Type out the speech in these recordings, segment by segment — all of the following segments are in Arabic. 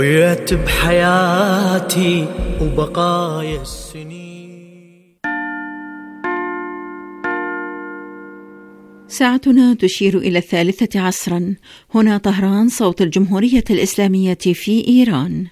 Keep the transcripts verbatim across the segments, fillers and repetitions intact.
ويرتب حياتي وبقايا السنين. ساعتنا تشير إلى الثالثة عصرا. هنا طهران، صوت الجمهورية الإسلامية في إيران.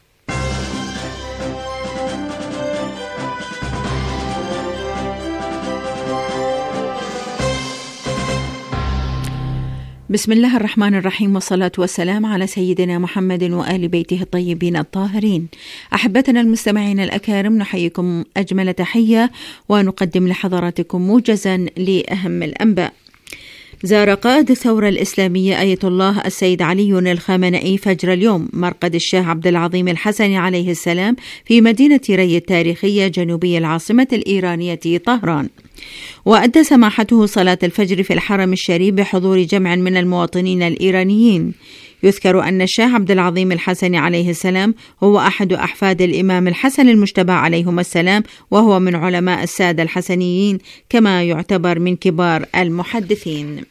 بسم الله الرحمن الرحيم، والصلاة والسلام على سيدنا محمد وآل بيته الطيبين الطاهرين. أحبتنا المستمعين الأكارم، نحييكم أجمل تحية ونقدم لحضراتكم موجزا لأهم الأنباء. زار قائد الثورة الإسلامية آية الله السيد علي الخامنئي فجر اليوم مرقد الشاه عبد العظيم الحسني عليه السلام في مدينة ري التاريخية جنوبي العاصمة الإيرانية طهران، وأدى سماحته صلاة الفجر في الحرم الشريف بحضور جمع من المواطنين الإيرانيين. يذكر أن الشاه عبد العظيم الحسني عليه السلام هو أحد أحفاد الإمام الحسن المجتبى عليهما السلام، وهو من علماء السادة الحسنيين، كما يعتبر من كبار المحدثين.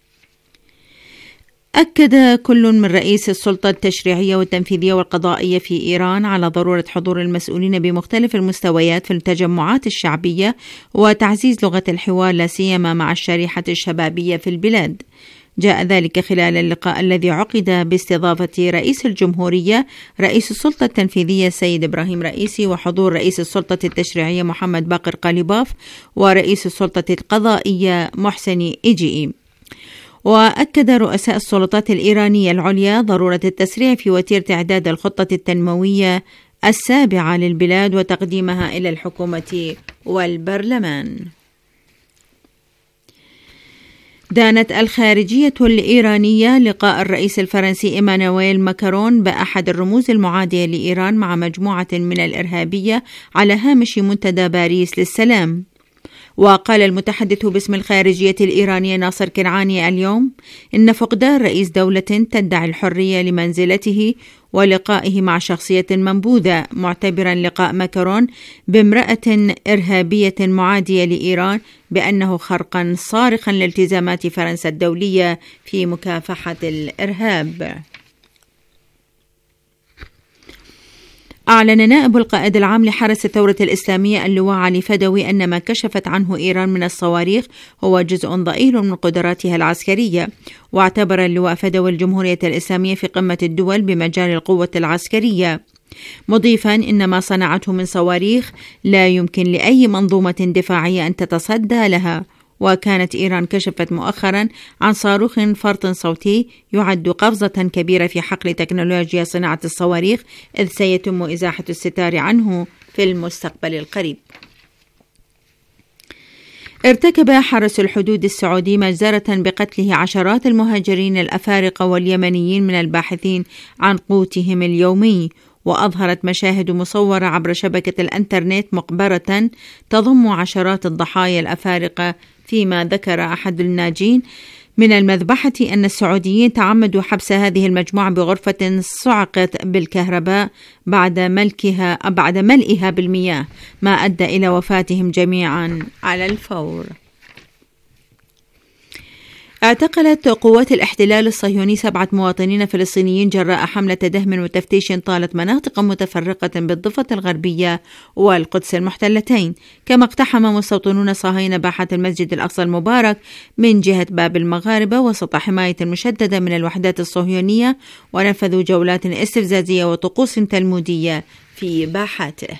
أكد كل من رئيس السلطة التشريعية والتنفيذية والقضائية في إيران على ضرورة حضور المسؤولين بمختلف المستويات في التجمعات الشعبية وتعزيز لغة الحوار، لا سيما مع الشريحة الشبابية في البلاد. جاء ذلك خلال اللقاء الذي عقد باستضافة رئيس الجمهورية، رئيس السلطة التنفيذية السيد إبراهيم رئيسي، وحضور رئيس السلطة التشريعية محمد باقر قاليباف، ورئيس السلطة القضائية محسن إيجئي. وأكد رؤساء السلطات الإيرانية العليا ضرورة التسريع في وتيرة إعداد الخطة التنموية السابعة للبلاد وتقديمها إلى الحكومة والبرلمان. دانت الخارجية الإيرانية لقاء الرئيس الفرنسي إيمانويل ماكرون بأحد الرموز المعادية لإيران مع مجموعة من الإرهابية على هامش منتدى باريس للسلام. وقال المتحدث باسم الخارجية الإيرانية ناصر كنعاني اليوم إن فقدان رئيس دولة تدعي الحرية لمنزلته ولقائه مع شخصية منبوذة، معتبرا لقاء ماكرون بامرأة إرهابية معادية لإيران بأنه خرقا صارخا لالتزامات فرنسا الدولية في مكافحة الإرهاب. أعلن نائب القائد العام لحرس الثورة الإسلامية اللواء علي فدوي أن ما كشفت عنه إيران من الصواريخ هو جزء ضئيل من قدراتها العسكرية. واعتبر اللواء فدوي الجمهورية الإسلامية في قمة الدول بمجال القوة العسكرية، مضيفا إن ما صنعته من صواريخ لا يمكن لأي منظومة دفاعية أن تتصدى لها. وكانت إيران كشفت مؤخرا عن صاروخ فرط صوتي يعد قفزة كبيرة في حقل تكنولوجيا صناعة الصواريخ، إذ سيتم إزاحة الستار عنه في المستقبل القريب. ارتكب حرس الحدود السعودي مجزرة بقتله عشرات المهاجرين الأفارقة واليمنيين من الباحثين عن قوتهم اليومي. وأظهرت مشاهد مصورة عبر شبكة الإنترنت مقبرة تضم عشرات الضحايا الأفارقة، فيما ذكر أحد الناجين من المذبحة أن السعوديين تعمدوا حبس هذه المجموعة بغرفة صعقت بالكهرباء بعد ملكها بعد ملئها بالمياه، ما أدى إلى وفاتهم جميعا على الفور. اعتقلت قوات الاحتلال الصهيوني سبعة مواطنين فلسطينيين جراء حملة دهم وتفتيش طالت مناطق متفرقة بالضفة الغربية والقدس المحتلتين. كما اقتحم مستوطنون صهاينة باحة المسجد الأقصى المبارك من جهة باب المغاربة وسط حماية مشددة من الوحدات الصهيونية، ونفذوا جولات استفزازية وطقوس تلمودية في باحاته.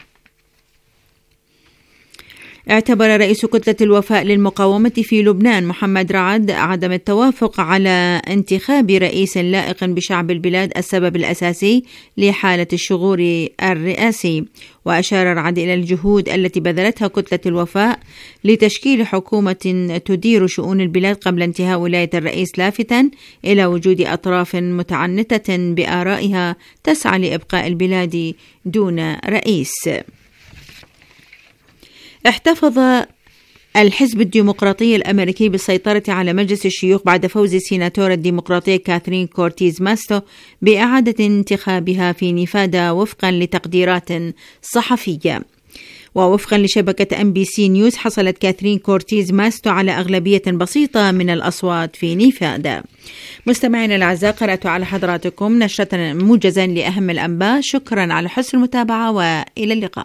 اعتبر رئيس كتلة الوفاء للمقاومة في لبنان محمد رعد عدم التوافق على انتخاب رئيس لائق بشعب البلاد السبب الأساسي لحالة الشغور الرئاسي. وأشار رعد إلى الجهود التي بذلتها كتلة الوفاء لتشكيل حكومة تدير شؤون البلاد قبل انتهاء ولاية الرئيس، لافتاً إلى وجود أطراف متعنتة بآرائها تسعى لإبقاء البلاد دون رئيس. احتفظ الحزب الديمقراطي الأمريكي بالسيطرة على مجلس الشيوخ بعد فوز السيناتورة الديمقراطية كاثرين كورتيز ماستو بإعادة انتخابها في نيفادا وفقا لتقديرات صحفية. ووفقا لشبكة أم بي سي نيوز حصلت كاثرين كورتيز ماستو على أغلبية بسيطة من الأصوات في نيفادا. مستمعينا الأعزاء، قرأت على حضراتكم نشرة موجزا لأهم الأنباء. شكرا على حسن المتابعة وإلى اللقاء.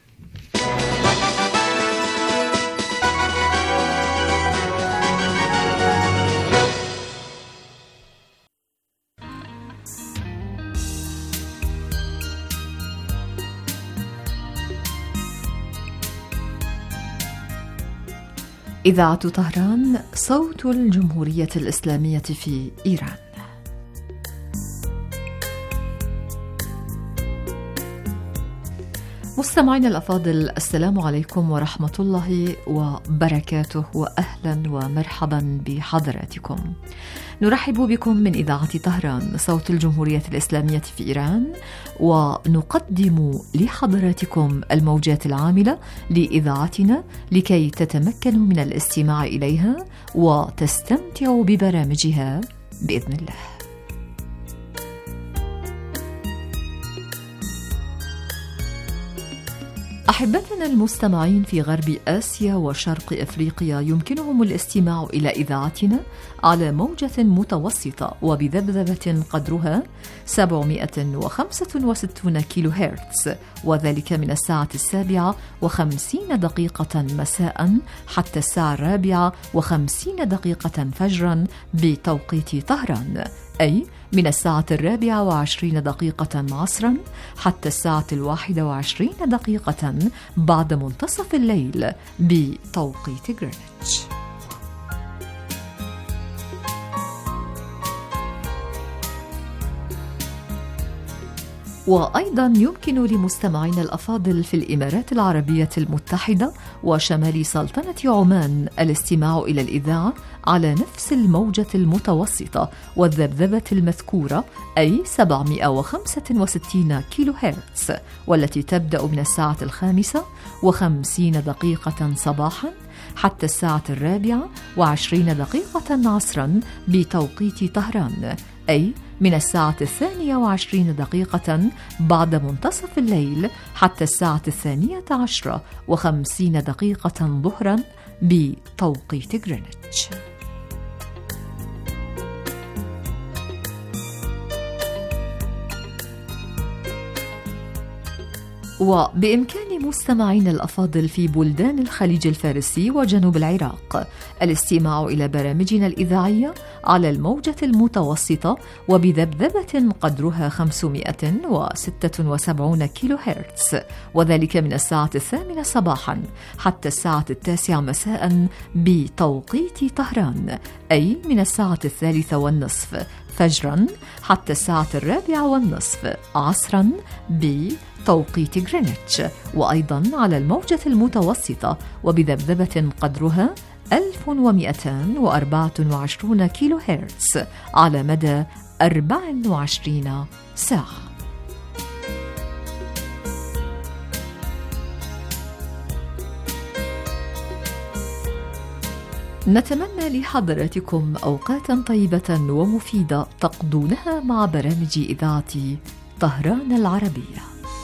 إذاعة طهران، صوت الجمهورية الإسلامية في إيران. مستمعينا الأفاضل، السلام عليكم ورحمة الله وبركاته، وأهلا ومرحبا بحضراتكم. نرحب بكم من إذاعة طهران، صوت الجمهورية الإسلامية في إيران، ونقدم لحضراتكم الموجات العاملة لإذاعتنا لكي تتمكنوا من الاستماع إليها وتستمتعوا ببرامجها بإذن الله. أحبتنا المستمعين في غرب آسيا وشرق أفريقيا، يمكنهم الاستماع إلى إذاعتنا على موجة متوسطة وبذبذبة قدرها سبعمائة وخمسة وستين كيلو هرتز، وذلك من الساعة السابعة وخمسين دقيقة مساء حتى الساعة الرابعة وخمسين دقيقة فجرا بتوقيت طهران، أي من الساعة الرابعة وعشرين دقيقة عصرا حتى الساعة الواحدة وعشرين دقيقة بعد منتصف الليل بتوقيت غرينتش. وأيضا يمكن لمستمعينا الأفاضل في الإمارات العربية المتحدة وشمال سلطنة عمان الاستماع إلى الإذاعة على نفس الموجة المتوسطة والذبذبة المذكورة، أي سبعمائة وخمسة وستين كيلو هرتز، والتي تبدأ من الساعة الخامسة وخمسين دقيقة صباحا حتى الساعة الرابعة وعشرين دقيقة عصرا بتوقيت طهران، أي من الساعة الثانية وعشرين دقيقة بعد منتصف الليل حتى الساعة الثانية عشرة وخمسين دقيقة ظهرا بتوقيت غرينتش. وبإمكان مستمعين الأفاضل في بلدان الخليج الفارسي وجنوب العراق الاستماع إلى برامجنا الإذاعية على الموجة المتوسطة وبذبذبة قدرها خمسمائة وستة وسبعين كيلو هرتز، وذلك من الساعة الثامنة صباحا حتى الساعة التاسعة مساء بتوقيت طهران، أي من الساعة الثالثة والنصف فجرا حتى الساعة الرابعة والنصف عصرا بتوقيت غرينتش، وأيضا على الموجة المتوسطة وبذبذبة قدرها ألف ومئتين وأربعة وعشرين كيلو هرتز على مدى أربع وعشرين ساعة. نتمنى لحضراتكم أوقاتا طيبة ومفيدة تقضونها مع برامج إذاعة طهران العربية.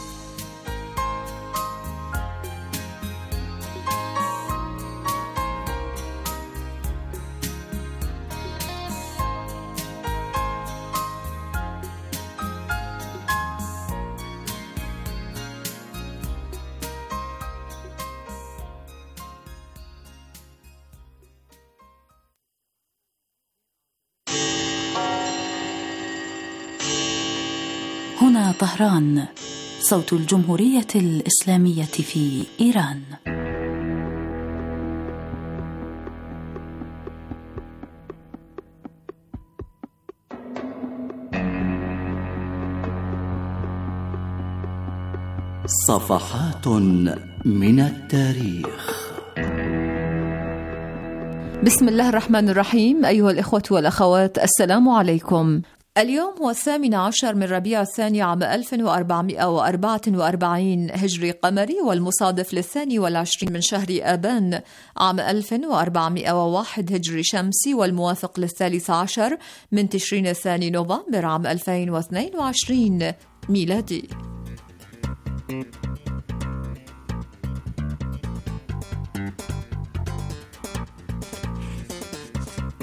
هنا طهران، صوت الجمهورية الإسلامية في إيران. صفحات من التاريخ. بسم الله الرحمن الرحيم. أيها الإخوة والأخوات، السلام عليكم. اليوم هو الثامن عشر من ربيع الثاني عام ألف وأربعمائة وأربعة وأربعين هجري قمري، والمصادف للثاني والعشرين من شهر آبان عام ألف وأربعمائة وواحد هجري شمسي، والموافق للثالث عشر من تشرين الثاني نوفمبر عام ألفين واثنين وعشرين ميلادي.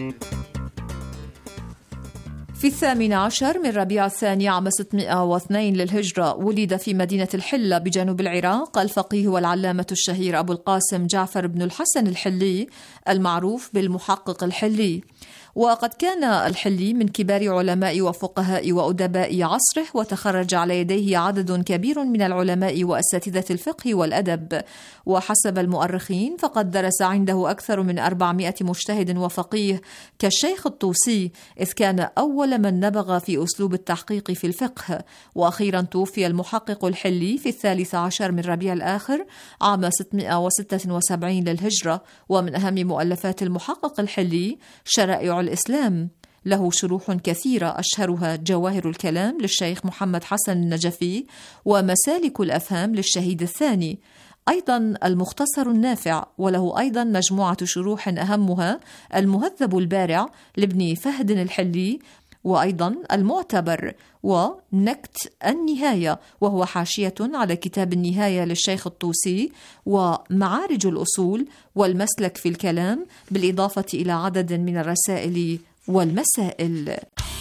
في الثامن عشر من ربيع الثاني عام ستمائة واثنين للهجرة ولد في مدينة الحلة بجنوب العراق الفقيه والعلامة الشهير أبو القاسم جعفر بن الحسن الحلي المعروف بالمحقق الحلي. وقد كان الحلي من كبار علماء وفقهاء وأدباء عصره، وتخرج على يديه عدد كبير من العلماء وأساتذة الفقه والأدب. وحسب المؤرخين فقد درس عنده أكثر من أربعمائة مجتهد وفقيه كالشيخ الطوسي، إذ كان أول من نبغ في أسلوب التحقيق في الفقه. وأخيرا توفي المحقق الحلي في الثالث عشر من ربيع الآخر عام ستمائة وستة وسبعين للهجرة. ومن أهم مؤلفات المحقق الحلي شرائع الإسلام، له شروح كثيرة أشهرها جواهر الكلام للشيخ محمد حسن النجفي، ومسالك الأفهام للشهيد الثاني. أيضا المختصر النافع، وله أيضا مجموعة شروح أهمها المهذب البارع لابن فهد الحلي، وأيضا المعتبر، ونكت النهاية وهو حاشية على كتاب النهاية للشيخ الطوسي، ومعارج الأصول، والمسلك في الكلام، بالإضافة إلى عدد من الرسائل والمسائل.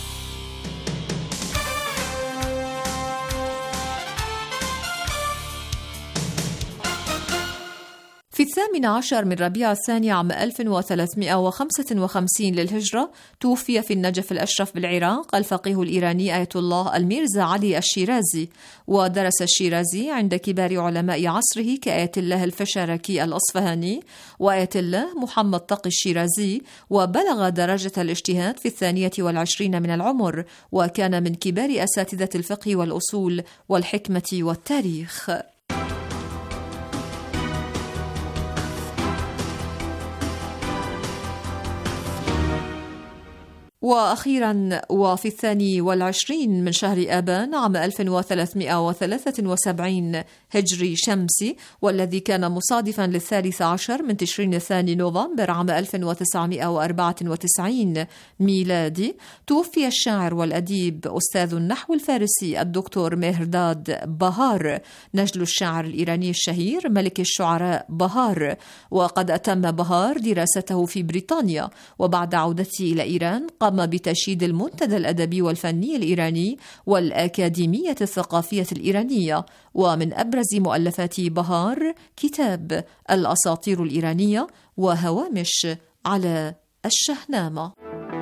في الثامن عشر من ربيع الثاني عام ألف وثلاثمائة وخمسة وخمسين للهجرة توفي في النجف الأشرف بالعراق الفقيه الإيراني آية الله الميرزا علي الشيرازي. ودرس الشيرازي عند كبار علماء عصره كآية الله الفشاركي الأصفهاني وآية الله محمد تقي الشيرازي، وبلغ درجة الاجتهاد في الثانية والعشرين من العمر، وكان من كبار أساتذة الفقه والأصول والحكمة والتاريخ. وأخيرا وفي الثاني والعشرين من شهر آبان عام ألف وثلاثمائة وثلاثة وسبعين هجري شمسي، والذي كان مصادفا للثالث عشر من تشرين الثاني نوفمبر عام ألف وتسعمائة وأربعة وتسعين ميلادي، توفي الشاعر والأديب أستاذ النحو الفارسي الدكتور مهرداد بهار، نجل الشاعر الإيراني الشهير ملك الشعراء بهار. وقد أتم بهار دراسته في بريطانيا، وبعد عودته إلى إيران قام بتشييد المنتدى الأدبي والفني الإيراني والأكاديمية الثقافية الإيرانية. ومن أبرز مؤلفات بهار كتاب الأساطير الإيرانية وهوامش على الشهنامة.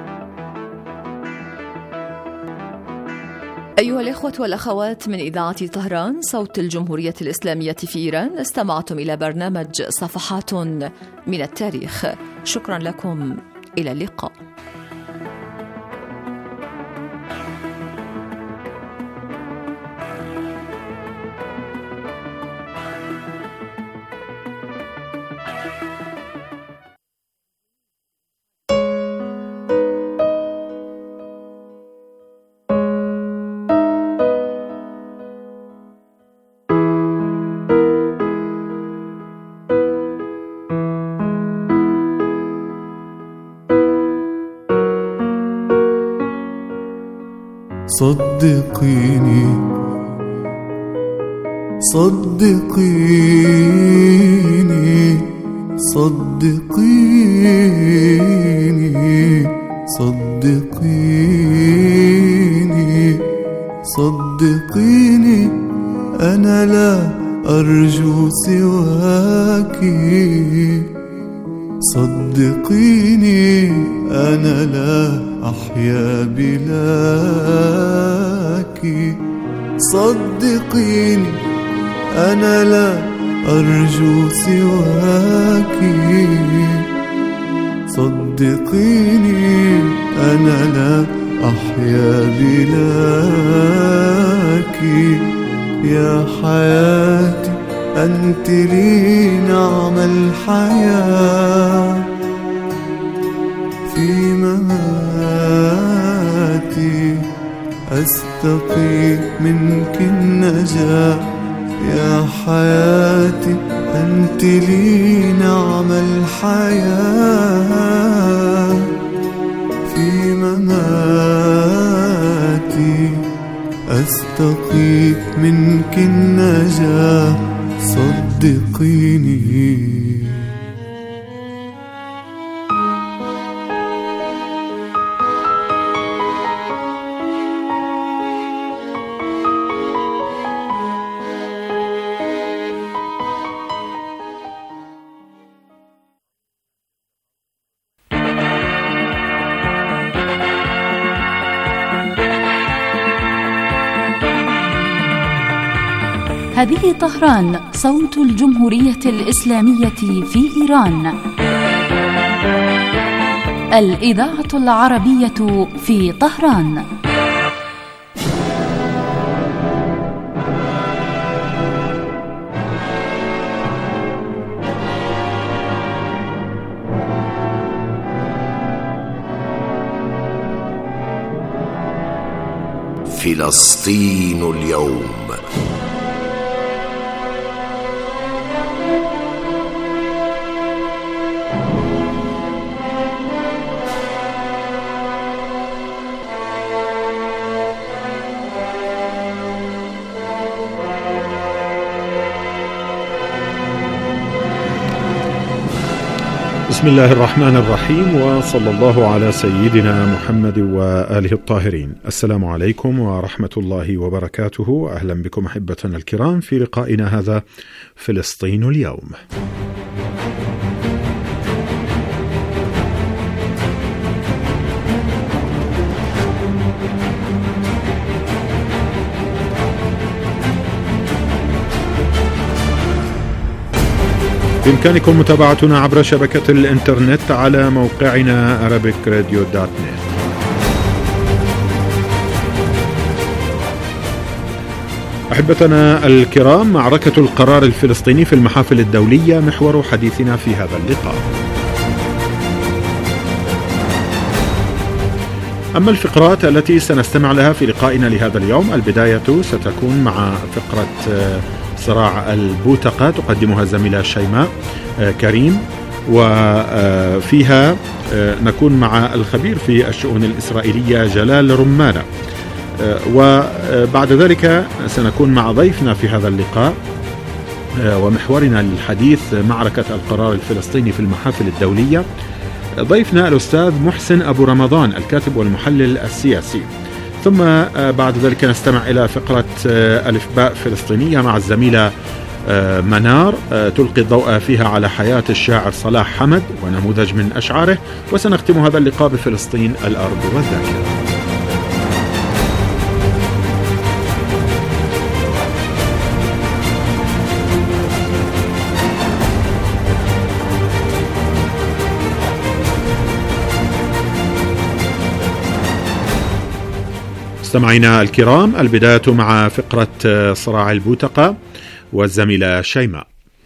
أيها الإخوة والأخوات من إذاعة طهران صوت الجمهورية الإسلامية في إيران، استمعتم إلى برنامج صفحات من التاريخ. شكرا لكم، إلى اللقاء. صدقيني صدقيني صدقيني صدقيني صدقيني أنا لا أرجو سواك، صدقيني أنا لا أحيا بلاك، صدقيني أنا لا أرجو سواك، صدقيني أنا لا أحيا بلاك. يا حياتي أنت لي نعم الحياة، في مماتي أستقي منك النجاة. يا حياتي أنت لي نعم الحياة، في مماتي أستقي منك النجاة، صدقيني. هذه طهران، صوت الجمهورية الإسلامية في إيران. الإذاعة العربية في طهران. فلسطين اليوم. بسم الله الرحمن الرحيم، وصلى الله على سيدنا محمد وآله الطاهرين. السلام عليكم ورحمة الله وبركاته. أهلا بكم أحبتنا الكرام في لقائنا هذا فلسطين اليوم. بإمكانكم متابعتنا عبر شبكة الإنترنت على موقعنا أرابيك راديو دوت نت. أحبتنا الكرام، معركة القرار الفلسطيني في المحافل الدولية محور حديثنا في هذا اللقاء. أما الفقرات التي سنستمع لها في لقائنا لهذا اليوم، البداية ستكون مع فقرة صراع البوتقة تقدمها الزميلة شيماء كريم، وفيها نكون مع الخبير في الشؤون الإسرائيلية جلال رمانة، وبعد ذلك سنكون مع ضيفنا في هذا اللقاء ومحورنا للحديث معركة القرار الفلسطيني في المحافل الدولية. ضيفنا الأستاذ محسن أبو رمضان، الكاتب والمحلل السياسي. ثم بعد ذلك نستمع إلى فقرة ألف باء فلسطينية مع الزميلة منار، تلقي الضوء فيها على حياة الشاعر صلاح حمد ونموذج من أشعاره. وسنختم هذا اللقاء بفلسطين الأرض والذاكرة. مستمعينا الكرام، البداية مع فقرة صراع البوتقة والزميلة شيماء.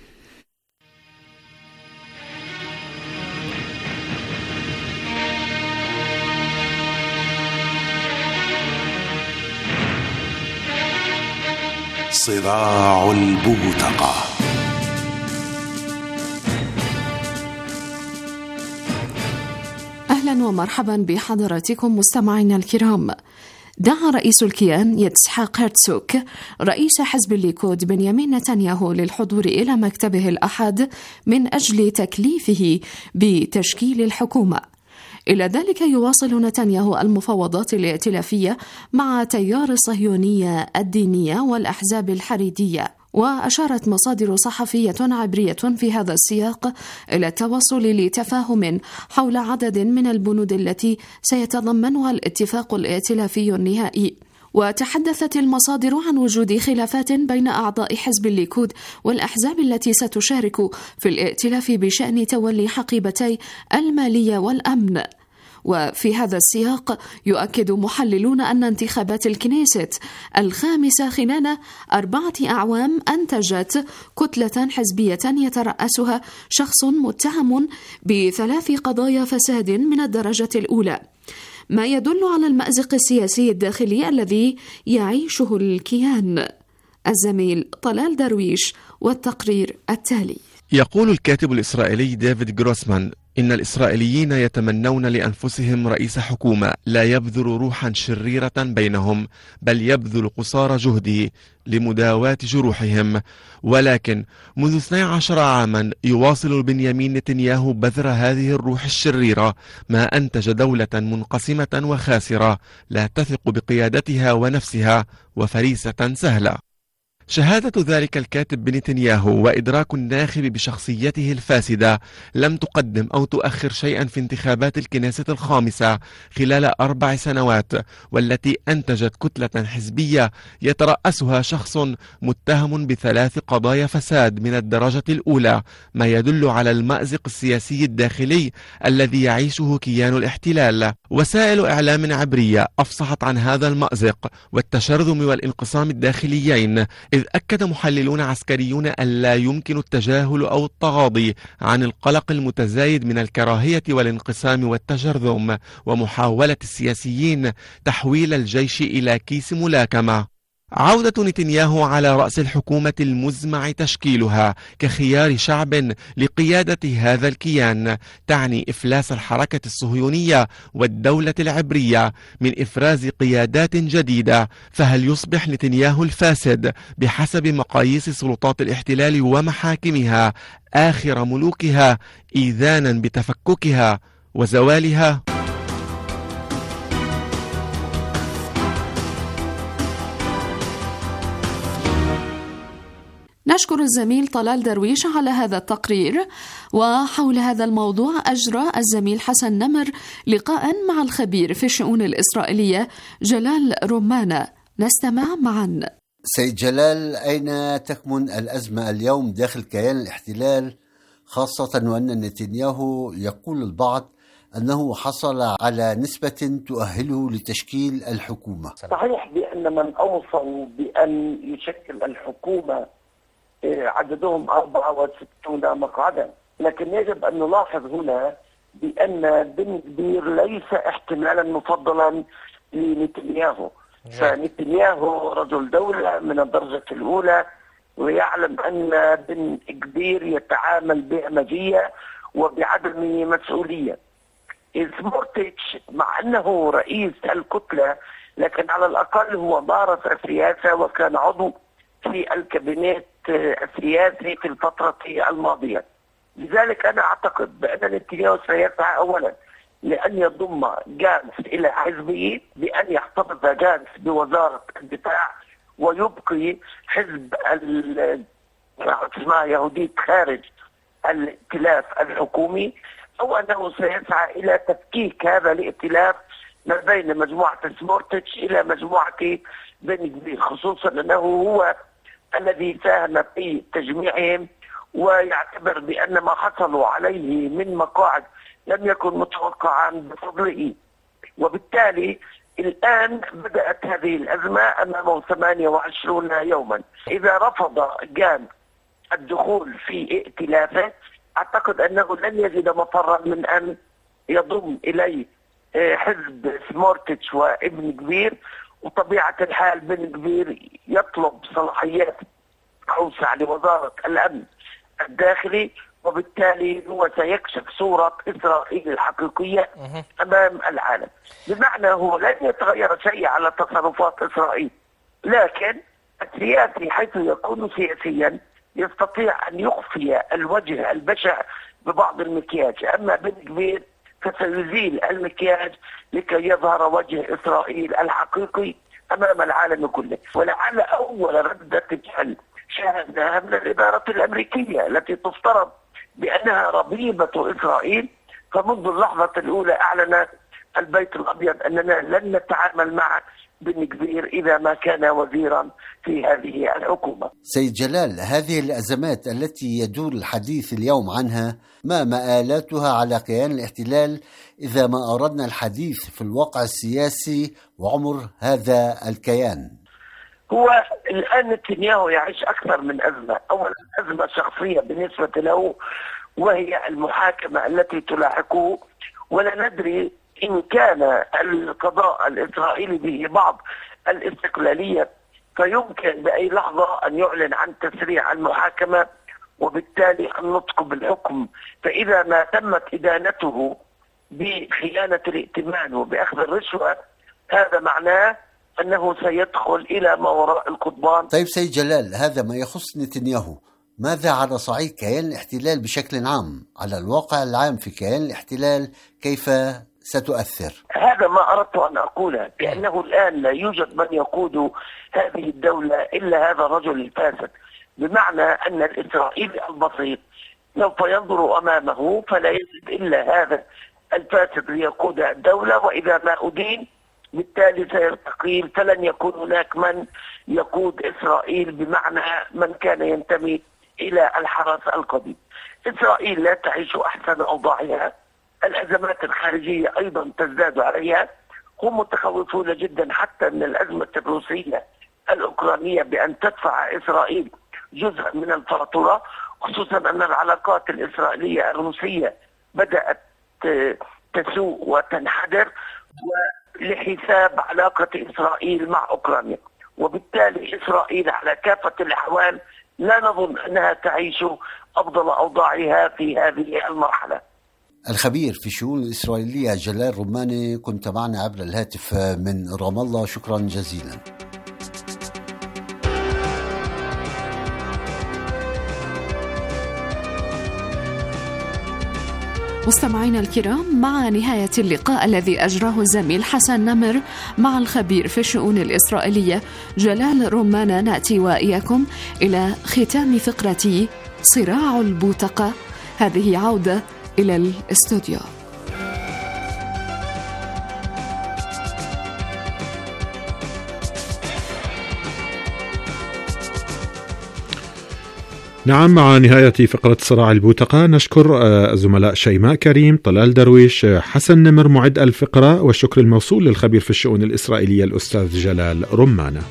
صراع البوتقة. أهلا ومرحبا بحضراتكم مستمعينا الكرام. دعا رئيس الكيان يتسحاق هرتسوك رئيس حزب الليكود بنيامين نتنياهو للحضور إلى مكتبه الأحد من أجل تكليفه بتشكيل الحكومة. إلى ذلك يواصل نتنياهو المفاوضات الائتلافية مع تيار الصهيونية الدينية والأحزاب الحريدية. وأشارت مصادر صحفية عبرية في هذا السياق إلى التوصل لتفاهم حول عدد من البنود التي سيتضمنها الاتفاق الائتلافي النهائي. وتحدثت المصادر عن وجود خلافات بين أعضاء حزب الليكود والأحزاب التي ستشارك في الائتلاف بشأن تولي حقيبتي المالية والأمن. وفي هذا السياق يؤكد محللون أن انتخابات الكنيست الخامسة خلال أربعة أعوام أنتجت كتلة حزبية يترأسها شخص متهم بثلاث قضايا فساد من الدرجة الأولى، ما يدل على المأزق السياسي الداخلي الذي يعيشه الكيان. الزميل طلال درويش والتقرير التالي. يقول الكاتب الإسرائيلي ديفيد جروسمان إن الإسرائيليين يتمنون لأنفسهم رئيس حكومة لا يبذل روحا شريرة بينهم، بل يبذل قصارى جهده لمداواة جروحهم. ولكن منذ اثني عشر عاما يواصل بنيامين نتنياهو بذر هذه الروح الشريرة، ما أنتج دولة منقسمة وخاسرة لا تثق بقيادتها ونفسها وفريسة سهلة. شهادة ذلك الكاتب بنتنياهو وإدراك الناخب بشخصيته الفاسدة لم تقدم أو تؤخر شيئا في انتخابات الكنيسة الخامسة خلال أربع سنوات، والتي أنتجت كتلة حزبية يترأسها شخص متهم بثلاث قضايا فساد من الدرجة الأولى، ما يدل على المأزق السياسي الداخلي الذي يعيشه كيان الاحتلال. وسائل إعلام عبرية أفصحت عن هذا المأزق والتشرذم والانقسام الداخليين، إذ أكد محللون عسكريون أن لا يمكن التجاهل أو التغاضي عن القلق المتزايد من الكراهية والانقسام والتجرذم، ومحاولة السياسيين تحويل الجيش إلى كيس ملاكمة. عودة نتنياهو على رأس الحكومة المزمع تشكيلها كخيار شعب لقيادة هذا الكيان تعني إفلاس الحركة الصهيونية والدولة العبرية من إفراز قيادات جديدة. فهل يصبح نتنياهو الفاسد بحسب مقاييس سلطات الاحتلال ومحاكمها آخر ملوكها إيذانا بتفككها وزوالها؟ نشكر الزميل طلال درويش على هذا التقرير. وحول هذا الموضوع أجرى الزميل حسن نمر لقاء مع الخبير في الشؤون الإسرائيلية جلال رمانة، نستمع معا. سيد جلال، أين تكمن الأزمة اليوم داخل كيان الاحتلال، خاصة وأن نتنياهو يقول البعض أنه حصل على نسبة تؤهله لتشكيل الحكومة؟ صحيح بأن من أوصوا بأن يشكل الحكومة عددهم أربعة وستون مقعدا، لكن يجب أن نلاحظ هنا بأن بن كبير ليس احتمالا مفضلا لنتنياهو. فنتنياهو رجل دولة من الدرجة الأولى، ويعلم أن بن كبير يتعامل بهمجية وبعدم مسؤولية. سموتريتش مع أنه رئيس الكتلة، لكن على الأقل هو مارس السياسة وكان عضو في الكابينت السياسي في الفترة الماضية. لذلك أنا أعتقد بأن نتنياهو سيسعى أولا لأن يضم جانس إلى حزبه، بأن يحتفظ جانس بوزارة الدفاع ويبقي حزب اسمها يهودية خارج الائتلاف الحكومي، أو أنه سيسعى إلى تفكيك هذا الائتلاف ما بين مجموعة سموتريتش إلى مجموعة بن كبير، خصوصا أنه هو الذي ساهم في تجميعهم، ويعتبر بأن ما حصلوا عليه من مقاعد لم يكن متوقعا بفضله. وبالتالي الآن بدأت هذه الأزمة أمامه ثمانية وعشرين يوما. إذا رفض جان الدخول في ائتلافه أعتقد أنه لن يجد مفرا من أن يضم إليه حزب سموتريتش وابن كبير، وطبيعة الحال بن كبير يطلب صلاحيات أوسع لوزارة الأمن الداخلي، وبالتالي هو سيكشف صورة إسرائيل الحقيقية أمام العالم. بمعنى هو لن يتغير شيء على تصرفات إسرائيل، لكن السياسي حيث يكون سياسيا يستطيع أن يخفي الوجه البشع ببعض المكياج، أما بن كبير فسيزيل المكياج لكي يظهر وجه إسرائيل الحقيقي أمام العالم كله. ولعل أول ردة فعل شاهدناها من الإدارة الأمريكية التي تفترض بأنها ربيبة إسرائيل، فمنذ اللحظة الأولى أعلن البيت الأبيض أننا لن نتعامل مع بن كبير إذا ما كان وزيرا في هذه الحكومة. سيد جلال، هذه الأزمات التي يدور الحديث اليوم عنها ما مآلاتها على كيان الاحتلال إذا ما أردنا الحديث في الواقع السياسي وعمر هذا الكيان؟ هو الآن نتنياهو يعيش أكثر من أزمة. أولا أزمة شخصية بالنسبة له وهي المحاكمة التي تلاحقه، ولا ندري إن كان القضاء الإسرائيلي به بعض الاستقلالية فيمكن بأي لحظة أن يعلن عن تسريع المحاكمة وبالتالي النطق بالحكم. فإذا ما تمت إدانته بخيانة الائتمان وبأخذ الرشوة هذا معناه أنه سيدخل إلى ما وراء القضبان. طيب سيد جلال، هذا ما يخص نتنياهو، ماذا على صعيد كيان الاحتلال بشكل عام؟ على الواقع العام في كيان الاحتلال كيف ستؤثر؟ هذا ما أردت أن أقوله، بأنه الآن لا يوجد من يقود هذه الدولة إلا هذا الرجل الفاسد، بمعنى أن الإسرائيلي البسيط سوف ينظر أمامه فلا يجد إلا هذا الفاسد ليقود الدولة، وإذا ما أدين بالتالي سيستقيل، فلن يكون هناك من يقود إسرائيل بمعنى من كان ينتمي إلى الحرس القديم. إسرائيل لا تعيش أحسن أوضاعها، الأزمات الخارجية أيضا تزداد عليها، هم متخوفون جدا حتى من الأزمة الروسية الأوكرانية بأن تدفع إسرائيل جزءا من الفاتورة، خصوصا أن العلاقات الإسرائيلية الروسية بدأت تسوء وتنحدر ولحساب علاقة إسرائيل مع أوكرانيا، وبالتالي إسرائيل على كافة الأحوال لا نظن أنها تعيش أفضل أوضاعها في هذه المرحلة. الخبير في الشؤون الإسرائيلية جلال رماني كنت معنا عبر الهاتف من رام الله، شكرا جزيلا. مستمعينا الكرام، مع نهاية اللقاء الذي أجراه الزميل حسن نمر مع الخبير في الشؤون الإسرائيلية جلال رمانة، نأتي وإياكم إلى ختام فقرة صراع البوتقة. هذه عودة إلى الاستوديو. نعم، مع نهاية فقرة صراع البوتقة نشكر الزملاء شيماء كريم، طلال درويش، حسن نمر معد الفقرة، والشكر الموصول للخبير في الشؤون الإسرائيلية الأستاذ جلال رمانة.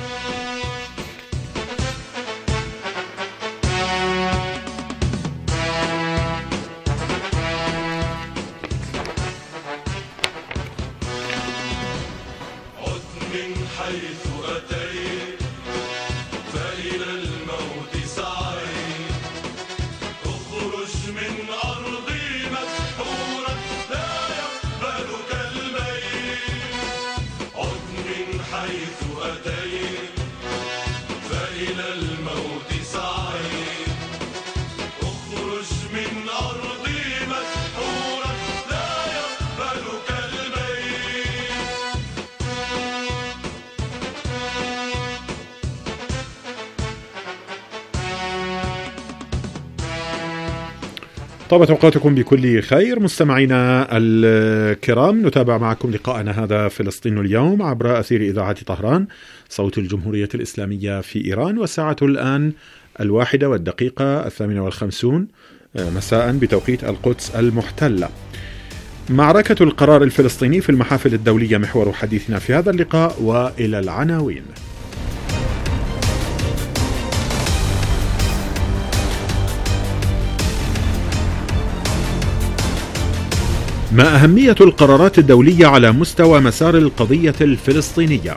طابت أوقاتكم بكل خير مستمعينا الكرام، نتابع معكم لقاءنا هذا فلسطين اليوم عبر أثير إذاعة طهران صوت الجمهورية الإسلامية في إيران، والساعة الآن الواحدة والدقيقة الثامنة والخمسون مساء بتوقيت القدس المحتلة. معركة القرار الفلسطيني في المحافل الدولية محور حديثنا في هذا اللقاء، وإلى العناوين. ما أهمية القرارات الدولية على مستوى مسار القضية الفلسطينية؟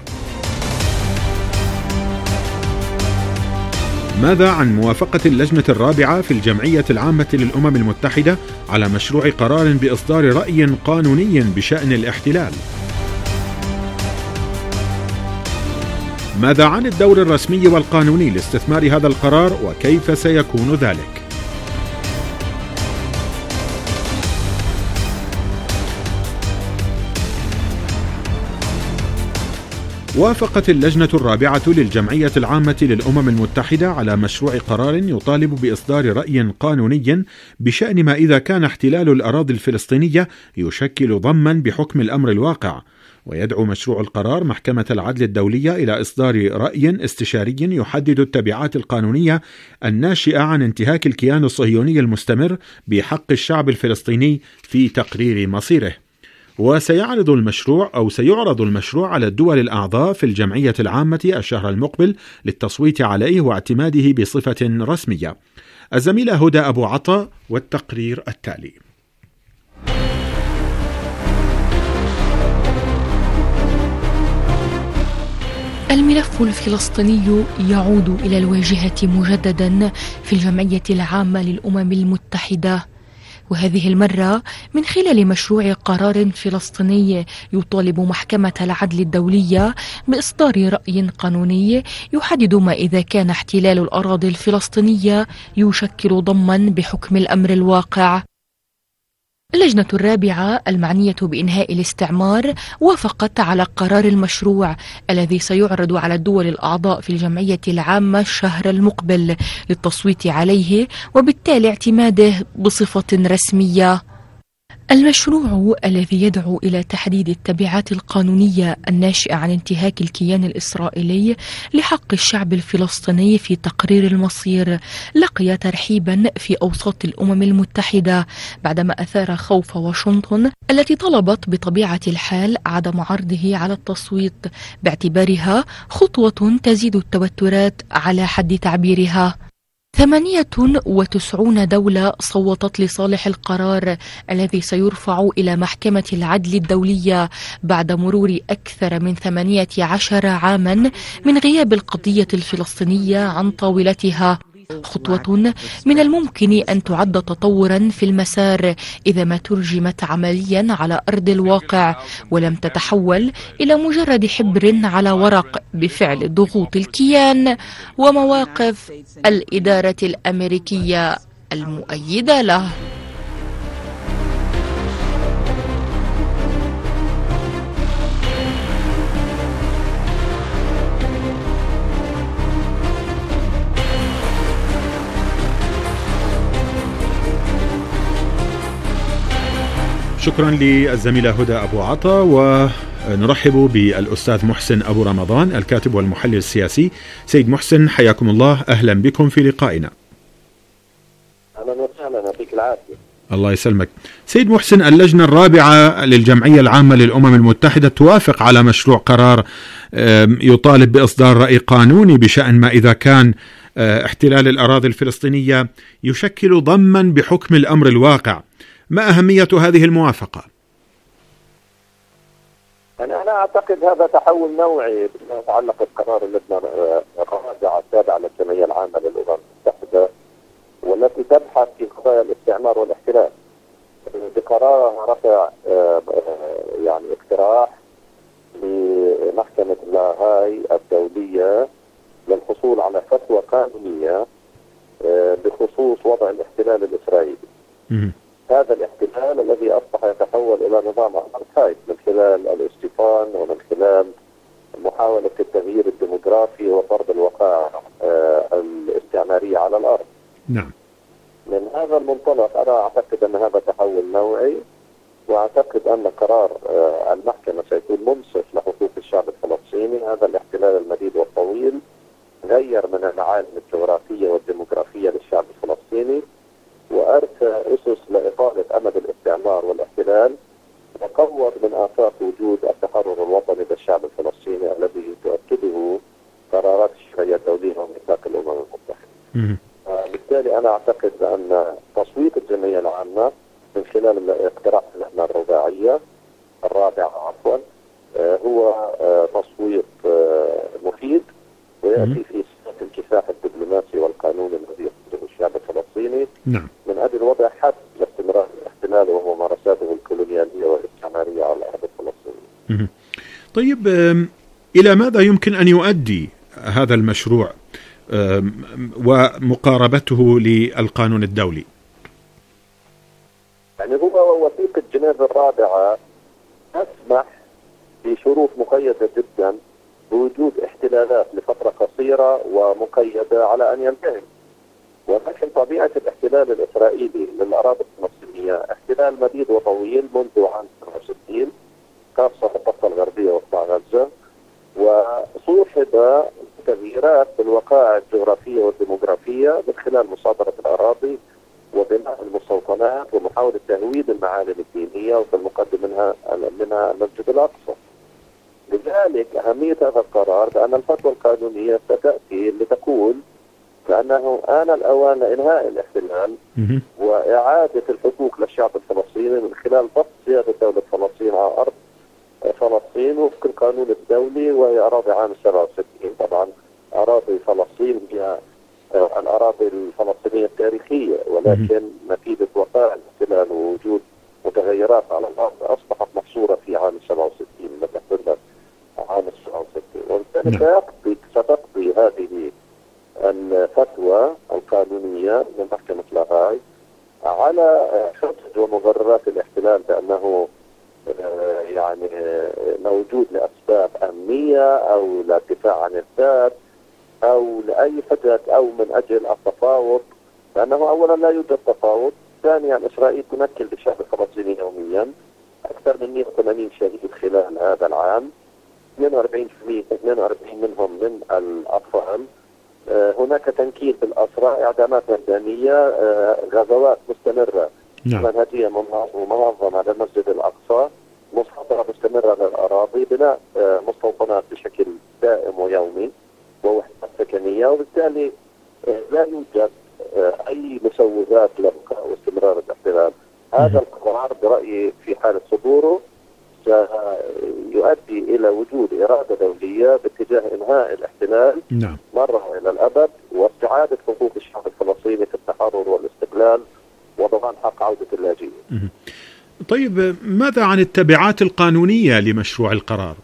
ماذا عن موافقة اللجنة الرابعة في الجمعية العامة للأمم المتحدة على مشروع قرار بإصدار رأي قانوني بشأن الاحتلال؟ ماذا عن الدور الرسمي والقانوني لاستثمار هذا القرار وكيف سيكون ذلك؟ وافقت اللجنة الرابعة للجمعية العامة للأمم المتحدة على مشروع قرار يطالب بإصدار رأي قانوني بشأن ما إذا كان احتلال الأراضي الفلسطينية يشكل ضما بحكم الأمر الواقع، ويدعو مشروع القرار محكمة العدل الدولية إلى إصدار رأي استشاري يحدد التبعات القانونية الناشئة عن انتهاك الكيان الصهيوني المستمر بحق الشعب الفلسطيني في تقرير مصيره. وسيعرض المشروع أو سيعرض المشروع على الدول الأعضاء في الجمعية العامة الشهر المقبل للتصويت عليه واعتماده بصفة رسمية. الزميلة هدى أبو عطا والتقرير التالي. الملف الفلسطيني يعود إلى الواجهة مجددا في الجمعية العامة للأمم المتحدة، وهذه المرة من خلال مشروع قرار فلسطيني يطالب محكمة العدل الدولية بإصدار رأي قانوني يحدد ما إذا كان احتلال الأراضي الفلسطينية يشكل ضما بحكم الأمر الواقع. اللجنة الرابعة المعنية بإنهاء الاستعمار وافقت على قرار المشروع الذي سيعرض على الدول الأعضاء في الجمعية العامة الشهر المقبل للتصويت عليه وبالتالي اعتماده بصفة رسمية. المشروع الذي يدعو إلى تحديد التبعات القانونية الناشئة عن انتهاك الكيان الإسرائيلي لحق الشعب الفلسطيني في تقرير المصير لقي ترحيبا في أوساط الأمم المتحدة بعدما أثار خوف واشنطن التي طلبت بطبيعة الحال عدم عرضه على التصويت باعتبارها خطوة تزيد التوترات على حد تعبيرها. ثمانية وتسعون دولة صوتت لصالح القرار الذي سيرفع إلى محكمة العدل الدولية بعد مرور أكثر من ثمانية عشر عاما من غياب القضية الفلسطينية عن طاولتها، خطوة من الممكن أن تعد تطورا في المسار إذا ما ترجمت عمليا على أرض الواقع ولم تتحول إلى مجرد حبر على ورق بفعل ضغوط الكيان ومواقف الإدارة الأمريكية المؤيدة له. شكرا للزميلة هدى أبو عطا، ونرحب بالأستاذ محسن أبو رمضان الكاتب والمحلل السياسي. سيد محسن حياكم الله، أهلا بكم في لقائنا. أهلا وسهلا، يعطيك العافية. الله يسلمك. سيد محسن، اللجنة الرابعة للجمعية العامة للأمم المتحدة توافق على مشروع قرار يطالب بإصدار رأي قانوني بشأن ما إذا كان احتلال الأراضي الفلسطينية يشكل ضما بحكم الأمر الواقع. ما أهمية هذه الموافقة؟ أنا أنا أعتقد هذا تحول نوعي بما يتعلق بقرار اللجنة الرابعة التابعة للجمعية العامة للأمم المتحدة والتي تبحث في قضايا الاستعمار والاحتلال. بقرارها رفع يعني اقتراح لمحكمة لاهاي الدولية للحصول على فتوى قانونية بخصوص وضع الاحتلال الإسرائيلي. م- هذا الاحتلال الذي أصبح يتحول إلى نظام أبارتهايد من خلال الاستيطان ومن خلال محاولة التغيير الديموغرافي وفرض الوقائع الاستعمارية على الأرض. نعم. من هذا المنطلق أنا أعتقد أن هذا تحول نوعي، وأعتقد أن قرار المحكمة سيكون منصف لحقوق الشعب الفلسطيني. هذا الاحتلال المديد والطويل غير من المعالم الجغرافية والديموغرافية للشعب الفلسطيني، وأرسى أسس لإطالة أمد الاستعمار والاحتلال، وقوض من آفاق وجود التحرر الوطني للشعب الفلسطيني الذي تؤكده قرارات الشرعية الدولية وميثاق الأمم المتحدة. بالتالي أنا أعتقد أن تصويت الجمعية العامة من خلال اقتراح اللجنة الرباعية الرابعة عفوا هو تصويت مفيد ويأتي في سنة الكفاح الدبلوماسي والقانوني الذي يقوده الشعب الفلسطيني. نعم. من أجل وضع حد لاستمرار الاحتلال وممارساته الكولونيالية والاستعمارية على الأرض الفلسطينية. طيب، إلى ماذا يمكن أن يؤدي هذا المشروع ومقاربته للقانون الدولي؟ يعني هو وثيقة جنيف الرابعة تسمح بشروط مقيدة جدا بوجود احتلالات لفترة قصيرة ومقيدة على أن ينتهي، ولكن طبيعة الاحتلال الإسرائيلي للأراضي الفلسطينية احتلال مديد وطويل منذ عام سبعة وستين خاصة في الضفة الغربية وقطاع غزة، وصوحب تغييرات في الوقائع الجغرافية والديموغرافية من خلال مصادرة الأراضي وبناء المستوطنات ومحاولة تهويد المعالم الدينية وفي المقدم منها منها المسجد الأقصى. لذلك أهمية هذا القرار بأن الفتوى القانونية ستأتي لتقول بأنه آن الأوان لإنهاء الاحتلال وإعادة الحقوق للشعب الفلسطيني من خلال ضبط سيادة دولة فلسطين على أرض فلسطين وفق القانون الدولي، وهي أراضي عام سبعة وستين. طبعا أراضي فلسطين هي الأراضي الفلسطينية التاريخية، ولكن نتيجة وقائع الاحتلال ووجود متغيرات على الأرض أصبحت محصورة في عام سبعة وستين التي احتلت عام سبعة وستين، وبالتالي سيقضي ستقضي هذه الفتوى القانونية من محكمة لاهاي على حجج ومبررات الاحتلال بأنه يعني موجود لأسباب أمنية أو للدفاع عن الذات أو لأي حجج أو من أجل التفاوض، لأنه أولا لا يوجد تفاوض، ثانيا إسرائيل تنكل بالشعب الفلسطيني يوميا أكثر من مئة وثمانين شهيد خلال هذا العام، اثنين وأربعين بالمئة اثنين وأربعين منهم من الأطفال. هناك تنكيل بالأسرى، إعدامات ميدانية، غزوات مستمرة نعم. منهجية ومنظمة للمسجد الأقصى، مصادرة مستمرة للأراضي، بناء مستوطنات بشكل دائم ويومي ووحدات سكنية، وبالتالي لا يوجد أي مسوغات لبقاء واستمرار الاحتلال. هذا القرار برأيي في حالة صدوره سيؤدي إلى وجود إرادة دولية باتجاه إنهاء الاحتلال نعم. مرة إلى الأبد، واستعادة حقوق الشعب الفلسطيني في التحرر والاستقلال وضمان حق عودة اللاجئين. طيب ماذا عن التبعات القانونية لمشروع القرار؟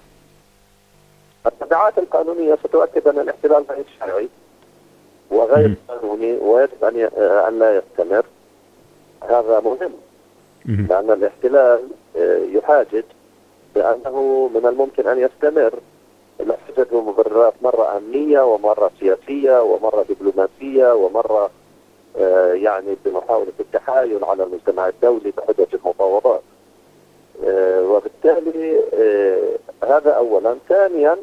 التبعات القانونية ستؤكد أن الاحتلال غير شرعي وغير قانوني ويجب أن أن لا يستمر. هذا مهم لأن الاحتلال يحاجج بأنه من الممكن أن يستمر لحجج ومبررات مرة أمنية ومرة سياسية ومرة دبلوماسية ومرة يعني بمحاولة التحايل على المجتمع الدولي بحجج المفاوضات. وبالتالي هذا أولا. ثانيا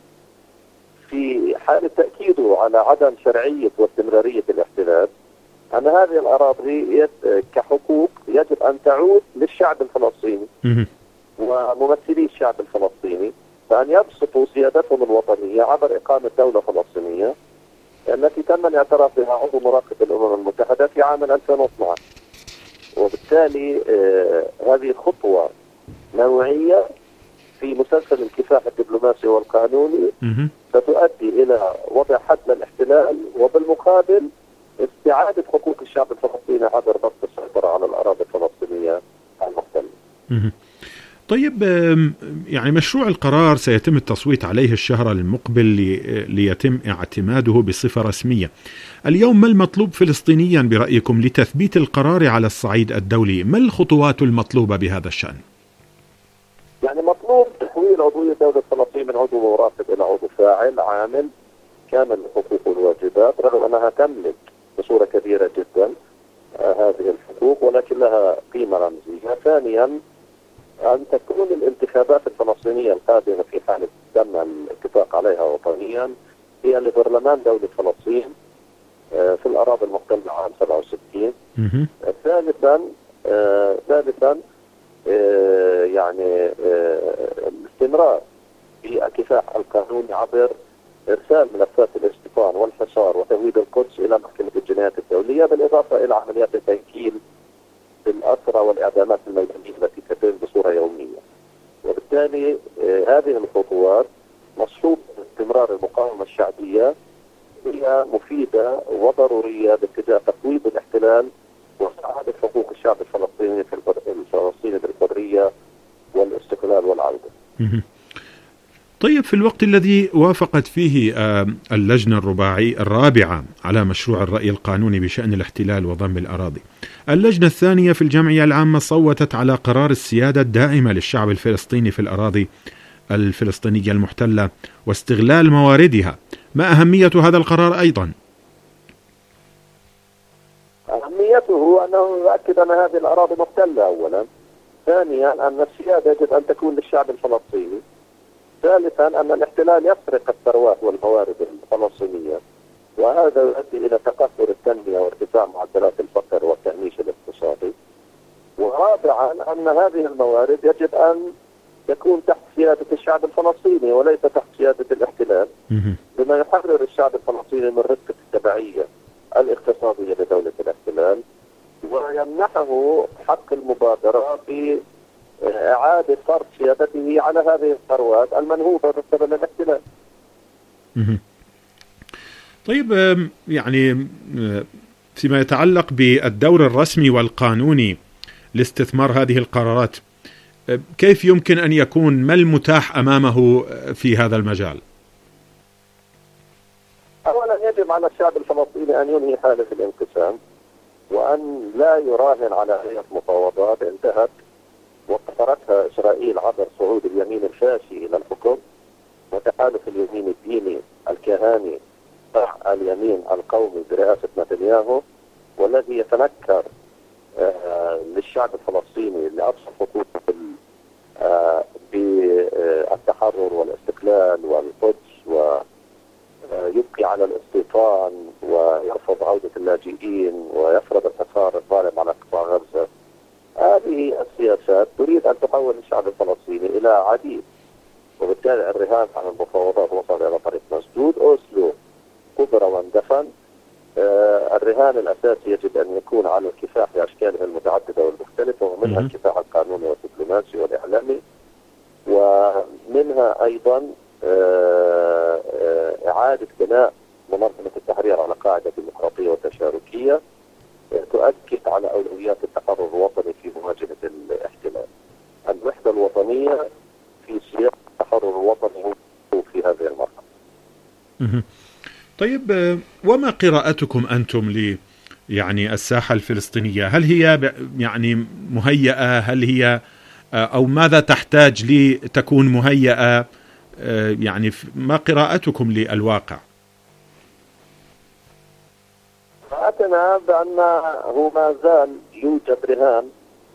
في حال تأكيده على عدم شرعية واستمرارية الاحتلال أن هذه الأراضي كحقوق يجب أن تعود للشعب الفلسطيني وممثلي الشعب الفلسطيني، فأن يبسطوا سيادتهم الوطنية عبر إقامة دولة فلسطينية التي تم الاعتراف بها عضو مراقب الأمم المتحدة في عام ألفين واثني عشر. وبالتالي آه هذه خطوة نوعية في مسلسل الكفاح الدبلوماسي والقانوني ستؤدي إلى وضع حد للاحتلال، وبالمقابل استعادة حقوق الشعب الفلسطيني عبر ضبط السيطرة على الأراضي الفلسطينية المحتلة. طيب يعني مشروع القرار سيتم التصويت عليه الشهر المقبل ليتم اعتماده بصفة رسمية. اليوم ما المطلوب فلسطينيا برأيكم لتثبيت القرار على الصعيد الدولي؟ ما الخطوات المطلوبة بهذا الشأن؟ يعني مطلوب تحويل عضوية دولة فلسطين من عضو مراقب إلى عضو فاعل عامل كامل الحقوق والواجبات، رغم أنها تملك بصورة كبيرة جدا هذه الحقوق ولكن لها قيمة رمزية. ثانيا أن تكون الانتخابات الفلسطينية القادمة في حالة تم الاتفاق عليها وطنيا هي لبرلمان دولة فلسطين في الأراضي المحتلة عام سبعة وستين. ثالثا ثالثا يعني الاستمرار في الكفاح القانوني عبر إرسال ملفات الاستيطان والحصار وتهويد القدس إلى محكمة الجنايات الدولية، بالإضافة إلى عمليات التنكيل بالأسرى والإعدامات الميدانية التي تتم بصورة يومية. وبالتالي هذه الخطوات مصحوب استمرار المقاومة الشعبية هي مفيدة وضرورية باتجاه تقويض الاحتلال واستعادة حقوق الشعب الفلسطيني في الفلسطيني بالحرية والاستقلال والعودة. طيب في الوقت الذي وافقت فيه اللجنة الرباعي الرابعة على مشروع الرأي القانوني بشأن الاحتلال وضم الأراضي، اللجنة الثانية في الجمعية العامة صوتت على قرار السيادة الدائمة للشعب الفلسطيني في الأراضي الفلسطينية المحتلة واستغلال مواردها. ما أهمية هذا القرار أيضا؟ أهميته أنه يؤكد أن هذه الأراضي محتلة أولا. ثانيا أن السيادة يجب أن تكون للشعب الفلسطيني. ثالثا أن الاحتلال يسرق الثروات والموارد الفلسطينية، وهذا يؤدي إلى تقصر التنمية وارتفاع معدلات الفقر والتهميش الاقتصادي. ورابعا أن هذه الموارد يجب أن تكون تحت سيادة الشعب الفلسطيني وليس تحت سيادة الاحتلال، بما يحرر الشعب الفلسطيني من رفقة التبعية الاقتصادية لدولة الاحتلال ويمنحه حق المبادرة في إعادة فرض سيادته على هذه الثروات المنهوبة من قبل الاحتلال. طيب يعني فيما يتعلق بالدور الرسمي والقانوني لاستثمار هذه القرارات، كيف يمكن أن يكون ما المتاح أمامه في هذا المجال؟ أولا يجب على الشعب الفلسطيني أن ينهي حالة الانقسام، وأن لا يراهن على أي مفاوضات انتهت وقصرتها إسرائيل عبر صعود اليمين الفاشي إلى الحكم وتحالف اليمين الديني الكهاني مع اليمين القومي برئاسة نتنياهو، والذي يتنكر آه للشعب الفلسطيني لأبسط حقوقه آه بالتحرر والاستقلال والقدس، ويبقي على الاستيطان ويرفض عودة اللاجئين ويفرض الحصار الظالم على قطاع غزة. هذه السياسات تريد أن تحول الشعب الفلسطيني إلى عديد، وبالتالي الرهان على المفاوضات وصل إلى طريق مسدود. أوسلو قبر واندفن. آه الرهان الأساسي يجب أن يكون على الكفاح بأشكاله المتعددة والمختلفة، ومنها الكفاح القانوني والدبلوماسي والإعلامي، ومنها أيضا آه آه إعادة بناء منظمة التحرير على قاعدة ديمقراطية وتشاركية تؤكد على أولويات التحرر الوطني في مواجهة الاحتلال. الوحدة الوطنية في سياق التحرر الوطني في هذه المرحلة. طيب، وما قراءتكم أنتم ل يعني الساحة الفلسطينية؟ هل هي يعني مهيئة؟ هل هي أو ماذا تحتاج لتكون مهيئة؟ يعني ما قراءتكم للواقع؟ قراءتنا بأنه ما زال يوجد رهان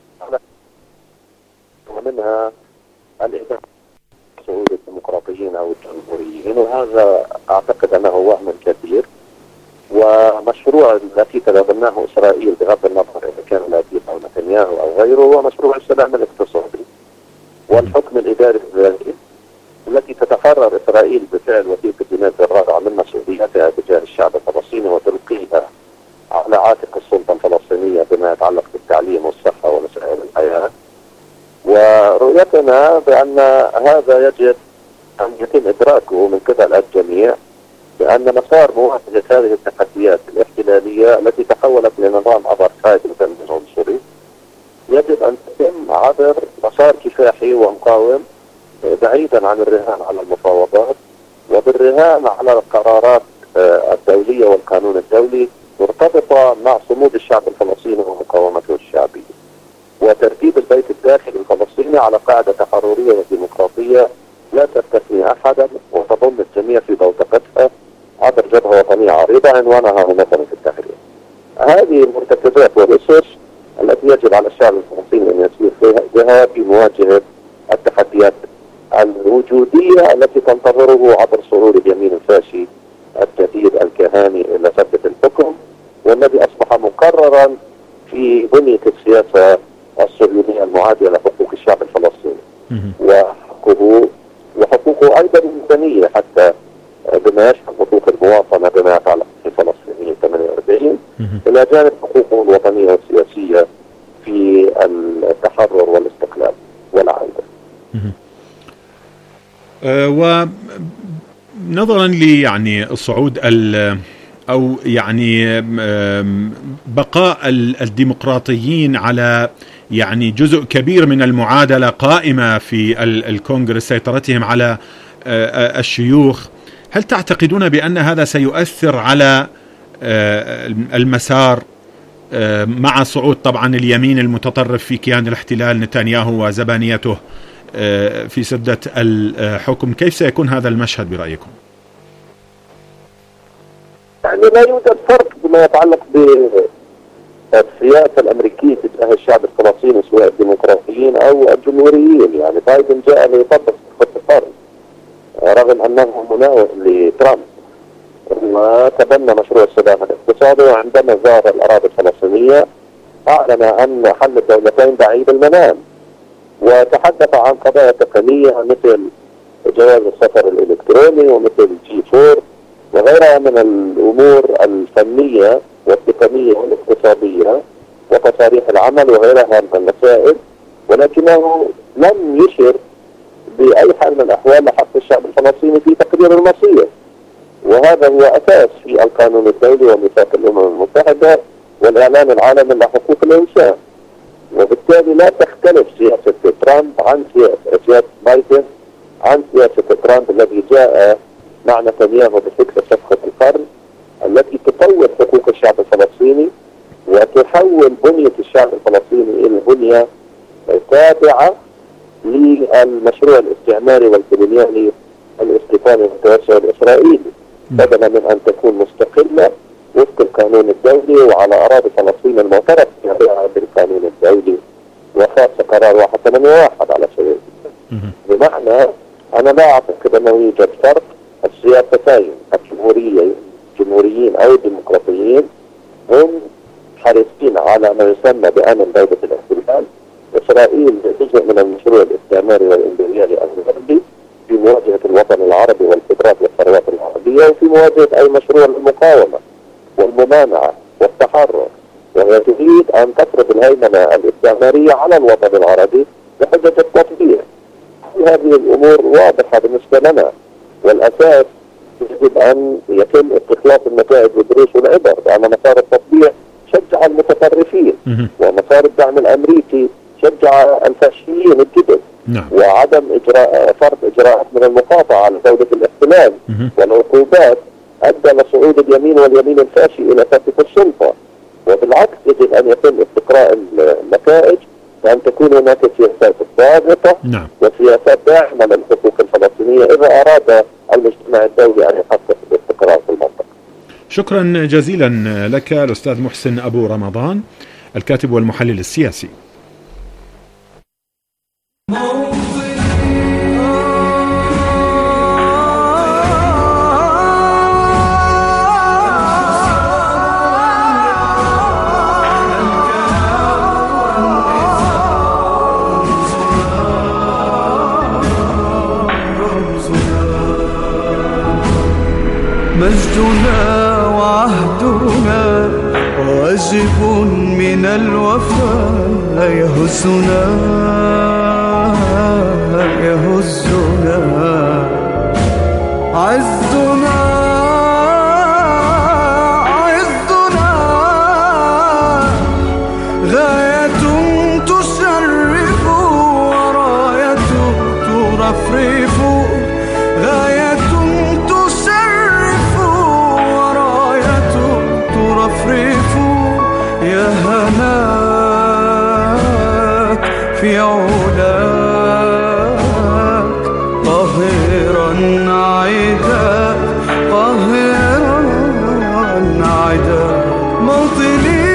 ومنها الإدارة صعود الديمقراطيين أو الجمهوريين، وهذا أعتقد أنه وهم كبير. ومشروع التي تبناه إسرائيل بغض النظر إذا كان لابيد أو نتنياهو أو غيره هو مشروع السلام الاقتصادي والحكم الإداري الذاتي، التي تتحرر إسرائيل بفعل وثيقة جنيف الرابعة من مسؤولياتها تجاه الشعب الفلسطيني وتلقيها على عاتق السلطة الفلسطينية بما يتعلق بالتعليم والصحة ومسائل الحياة. ورؤيتنا بأن هذا يجب أن يتم إدراكه من قبل الجميع، بأن مسار مواجهة هذه التحديات الاحتلالية التي تحولت لنظام أبرتايد عنصري يجب أن تتم عبر مسار كفاحي ومقاوم بعيدا عن الرهان على المفاوضات وبالرهان على القرارات الدولية والقانون الدولي مرتبطة مع صمود الشعب الفلسطيني ومقاومته الشعبية، وترتيب البيت الداخلي الفلسطيني على قاعدة تحررية وديمقراطية لا تستثني أحدا وتضم الجميع في بوتقتها عبر جبهة وطنية عريضة عنوانها منظمة التحرير. هذه المرتكزات والأسس التي يجب على الشعب الفلسطيني أن يسير بها في مواجهة التحديات الوجودية التي تنتظره عبر صعود اليمين الفاشي الجديد الكهاني إلى سدة الحكم، والذي أصبح مقررا في بنية السياسة الصهيونية المعادية لحقوق الشعب الفلسطيني وحقوقه وحقوقه أيضا المدنية، حتى بما يشمل حقوق المواطنة بما يتعلق بالفلسطينيين ثمانية وأربعين، إلى جانب حقوقه الوطنية والسياسية في التحرر والاستقلال والعودة. أه ونظرا لي يعني الصعود أو يعني بقاء الديمقراطيين على يعني جزء كبير من المعادلة قائمة في الكونغرس، سيطرتهم على الشيوخ، هل تعتقدون بأن هذا سيؤثر على المسار مع صعود طبعا اليمين المتطرف في كيان الاحتلال نتنياهو وزبانيته في سدة الحكم؟ كيف سيكون هذا المشهد برأيكم؟ يعني لا يوجد فرق بما يتعلق بالسياسة الأمريكية تجاه الشعب الفلسطيني سواء الديمقراطيين أو الجمهوريين. يعني بايدن جاء ليطبق خطة القرن رغم أنه مناوئ لترامب وتبنى مشروع السلام الاقتصادي، وعندما زار الأراضي الفلسطينية أعلن أن حل الدولتين بعيد المنام، وتحدث عن قضايا تقنية مثل جواز السفر الإلكتروني ومثل جي فور وغيرها من الأمور الفنية والتقنية والاقتصادية وتصاريح العمل وغيرها من المسائل، ولكنه لم يشر بأي حال من الأحوال لحق الشعب الفلسطيني في تقرير المصير، وهذا هو أساس في القانون الدولي وميثاق الأمم المتحدة والإعلان العالمي لحقوق الإنسان. وبالتالي لا تختلف سياسة ترامب عن سياسة بايدن عن سياسة ترامب الذي جاء مع نتنياهو بفكرة صفقة القرن التي تطور حقوق الشعب الفلسطيني يحول بنية الشعب الفلسطيني إلى بنية تابعة للمشروع الاستعماري والكولونيالي الاستيطاني المتوسع الإسرائيلي، بدلا من أن تكون مستقلة وفق القانون الدولي وعلى أراضي فلسطين المعترف فيها بالقانون الدولي وخاصة قرار واحد ثمانية واحد على سبيل المثال. بمعنى أنا لا أعتقد أنه يوجد فرق. السياستين الجمهورية الجمهوريين أو الديمقراطيين هم حريصين على ما يسمى بأمن دولة الاحتلال. إسرائيل جزء من المشروع الاستعماري والإمبريالي الغربي في مواجهة الوطن العربي والقدرات والثروات العربية، وفي مواجهة أي مشروع للمقاومة والممانعة والتحرر، وهي تريد أن تفرض الهيمنة الاستعمارية على الوطن العربي بحجة التطبيع. هذه الأمور واضحة بالنسبة لنا، والأساس يجب أن يتم استخلاص النتائج والدروس والعبر، لأن مسار التطبيع شجع المتطرفين ومسار الدعم الأمريكي شجع الفاشيين الجدد. نعم. وعدم إجراء فرض إجراءات من المقاطعة على دولة الاحتلال والعقوبات أدى لصعود اليمين واليمين الفاشي إلى كافة السلطة. وبالعكس يجب أن يتم استقراء النتائج وأن تكون هناك سياسات ضاغطة نعم. وسياسات داعمة للحقوق الفلسطينية إذا أراد المجتمع الدولي أن يحقق الاستقرار في المنطقة. شكرا جزيلا لك الأستاذ محسن أبو رمضان، الكاتب والمحلل السياسي. مجدنا وعهدنا واجب من الوفاء يهزنا يهزنا عزنا عزنا غاية تشرف وراية ترفرف غاية يا هناك في علاك طاهرا عيدا طاهرا عيدا موطني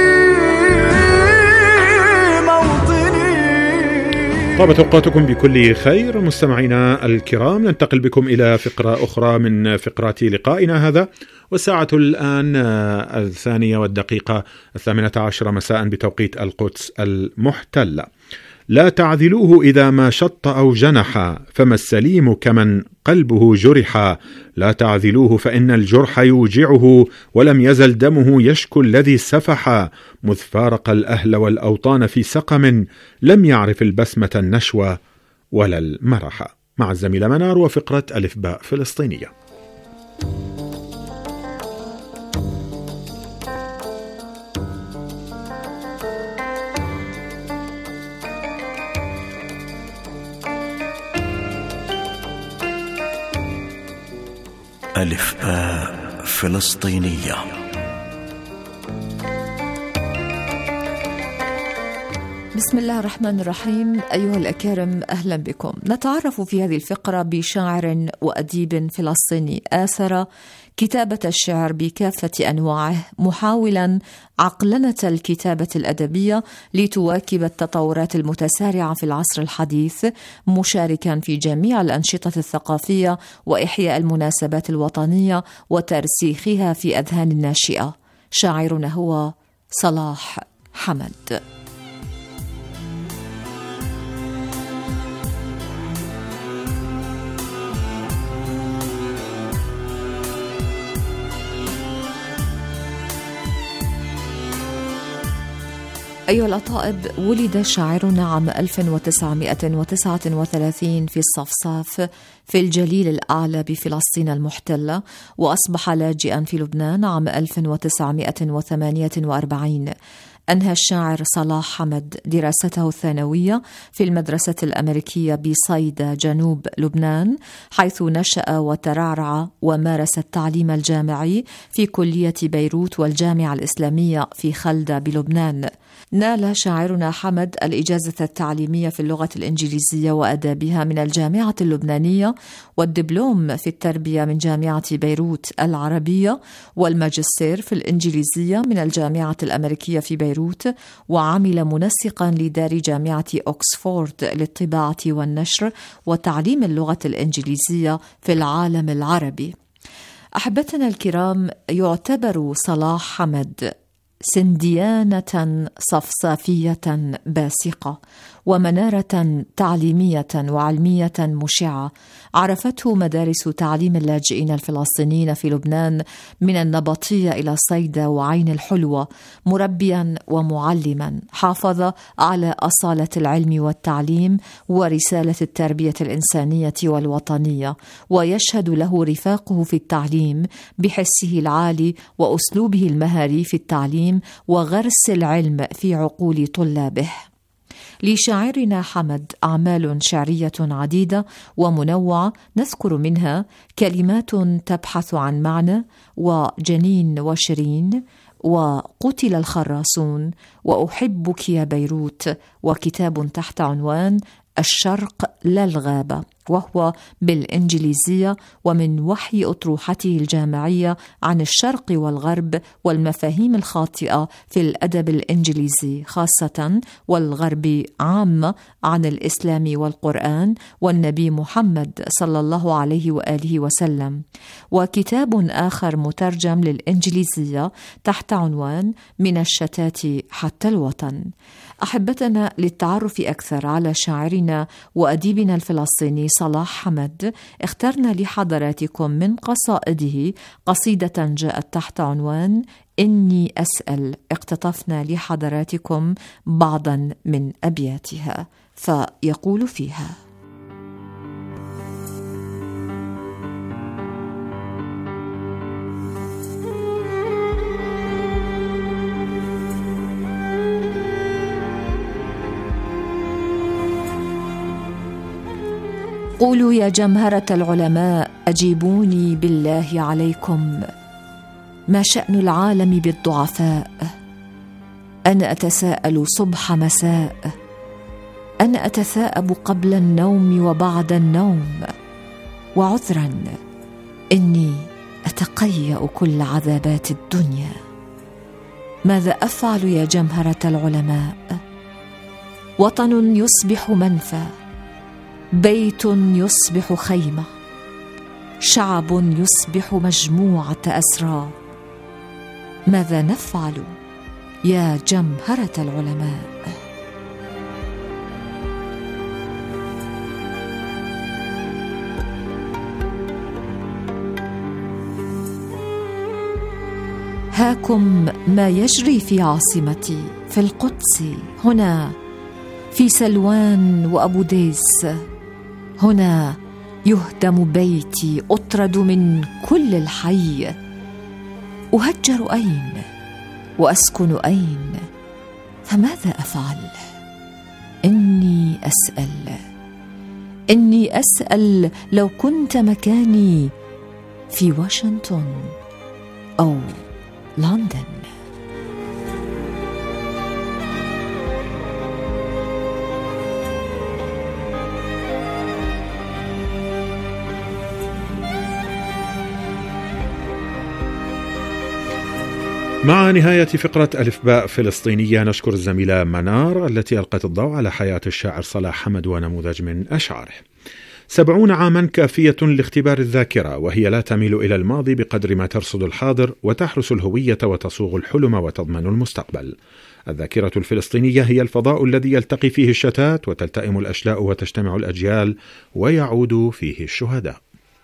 موطني. طابت أوقاتكم بكل خير مستمعينا الكرام، ننتقل بكم إلى فقرة أخرى من فقرات لقائنا هذا، والساعة الآن الثانية والدقيقة الثامنة عشر مساء بتوقيت القدس المحتلة. لا تعذلوه إذا ما شط أو جنح، فما السليم كمن قلبه جرح. لا تعذلوه فإن الجرح يوجعه، ولم يزل دمه يشكو الذي سفح. مذ فارق الأهل والأوطان في سقم، لم يعرف البسمة النشوى ولا المرح. مع الزميلة منار وفقرة ألف باء فلسطينية. ألف باء فلسطينية. بسم الله الرحمن الرحيم. أيها الأكارم، أهلا بكم. نتعرف في هذه الفقرة بشاعر وأديب فلسطيني آثر كتابة الشعر بكافة أنواعه، محاولا عقلنة الكتابة الأدبية لتواكب التطورات المتسارعة في العصر الحديث، مشاركا في جميع الأنشطة الثقافية وإحياء المناسبات الوطنية وترسيخها في أذهان الناشئة. شاعرنا هو صلاح حمد. أيها الأطائب، ولد شاعرنا عام ألف وتسعمائة وتسعة وثلاثين في الصفصاف في الجليل الأعلى بفلسطين المحتلة، وأصبح لاجئا في لبنان عام ألف وتسعمائة وثمانية وأربعين. أنهى الشاعر صلاح حمد دراسته الثانوية في المدرسة الأمريكية بصيدا جنوب لبنان، حيث نشأ وترعرع ومارس التعليم الجامعي في كلية بيروت والجامعة الإسلامية في خلدة بلبنان. نال شاعرنا حمد الإجازة التعليمية في اللغة الإنجليزية وأدابها من الجامعة اللبنانية، والدبلوم في التربية من جامعة بيروت العربية، والماجستير في الإنجليزية من الجامعة الأمريكية في بيروت، وعمل منسقا لدار جامعة أكسفورد للطباعة والنشر وتعليم اللغة الإنجليزية في العالم العربي. أحبتنا الكرام، يعتبر صلاح حمد سنديانة صفصافية باسقة ومنارة تعليمية وعلمية مشعة عرفته مدارس تعليم اللاجئين الفلسطينيين في لبنان من النبطية إلى صيدا وعين الحلوة، مربيا ومعلما حافظ على أصالة العلم والتعليم ورسالة التربية الإنسانية والوطنية، ويشهد له رفاقه في التعليم بحسه العالي وأسلوبه المهاري في التعليم وغرس العلم في عقول طلابه. لشاعرنا حمد أعمال شعرية عديدة ومنوعة، نذكر منها كلمات تبحث عن معنى، وجنين وشيرين، وقتل الخراصون، وأحبك يا بيروت، وكتاب تحت عنوان الشرق لا الغابة، وهو بالإنجليزية، ومن وحي أطروحته الجامعية عن الشرق والغرب والمفاهيم الخاطئة في الأدب الإنجليزي خاصة والغرب عامة عن الإسلام والقرآن والنبي محمد صلى الله عليه وآله وسلم. وكتاب آخر مترجم للإنجليزية تحت عنوان من الشتات حتى الوطن. أحبتنا، للتعرف أكثر على شاعرنا وأديبنا الفلسطيني صلاح حمد، اخترنا لحضراتكم من قصائده قصيدة جاءت تحت عنوان إني أسأل، اقتطفنا لحضراتكم بعضا من أبياتها، فيقول فيها: قولوا يا جمهرة العلماء، أجيبوني بالله عليكم، ما شأن العالم بالضعفاء؟ أنا أتساءل صبح مساء، أنا أتثاءب قبل النوم وبعد النوم، وعذرا إني أتقيأ كل عذابات الدنيا. ماذا أفعل يا جمهرة العلماء؟ وطن يصبح منفى، بيت يصبح خيمة، شعب يصبح مجموعة أسرى. ماذا نفعل يا جمهرة العلماء؟ هاكم ما يجري في عاصمتي، في القدس هنا، في سلوان وأبو ديس هنا، يهدم بيتي، أطرد من كل الحي، أهجر أين وأسكن أين؟ فماذا أفعل؟ إني أسأل، إني أسأل لو كنت مكاني في واشنطن أو لندن. مع نهاية فقرة ألف باء فلسطينية، نشكر الزميلة منار التي ألقت الضوء على حياة الشاعر صلاح حمد ونموذج من أشعاره. سبعون عاما كافية لاختبار الذاكرة، وهي لا تميل إلى الماضي بقدر ما ترصد الحاضر وتحرس الهوية وتصوغ الحلم وتضمن المستقبل. الذاكرة الفلسطينية هي الفضاء الذي يلتقي فيه الشتات وتلتئم الأشلاء وتجتمع الأجيال ويعود فيه الشهداء.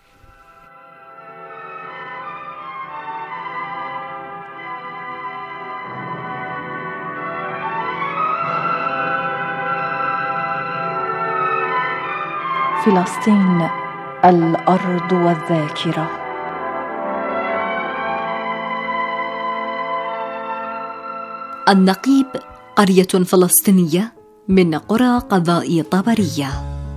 فلسطين الأرض والذاكرة. النقيب قرية فلسطينية من قرى قضاء طبرية.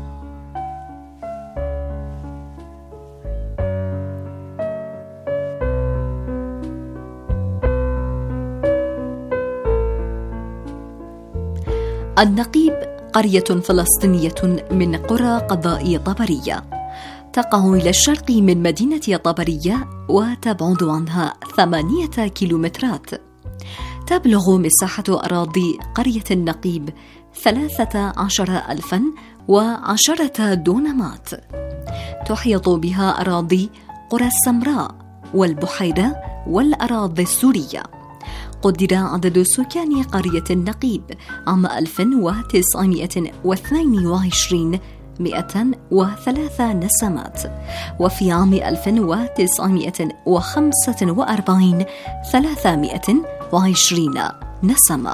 النقيب قرية فلسطينية من قرى قضاء طبرية، تقع إلى الشرق من مدينة طبرية وتبعد عنها ثمانية كيلومترات. تبلغ مساحة أراضي قرية النقيب ثلاثة عشر ألفا وعشرة دونمات. تحيط بها أراضي قرى السمراء والبحيرة والأراضي السورية. قدر عدد سكان قرية النقيب عام ألف وتسعمائة واثنين وعشرين مئة وثلاثة نسمات، وفي عام ألف وتسعمائة وخمسة وأربعين ثلاثمائة وعشرين نسمة.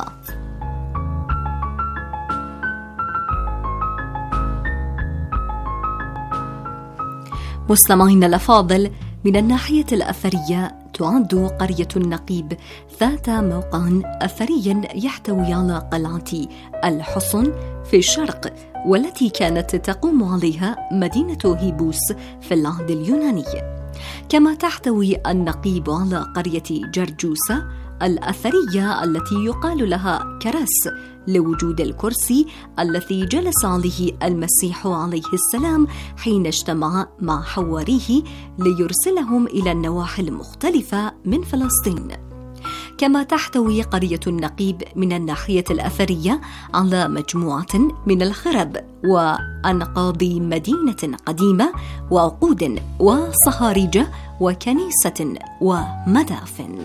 مستمعين الأفاضل، من الناحية الأثرية تعد قرية النقيب ذات موقع أثري يحتوي على قلعة الحصن في الشرق، والتي كانت تقوم عليها مدينة هيبوس في العهد اليوناني. كما تحتوي النقيب على قرية جرجوسة الأثرية التي يقال لها كرس لوجود الكرسي الذي جلس عليه المسيح عليه السلام حين اجتمع مع حواريه ليرسلهم إلى النواحي المختلفة من فلسطين. كما تحتوي قرية النقيب من الناحية الأثرية على مجموعة من الخرب وأنقاض مدينة قديمة وعقود وصهاريج وكنيسة ومدافن.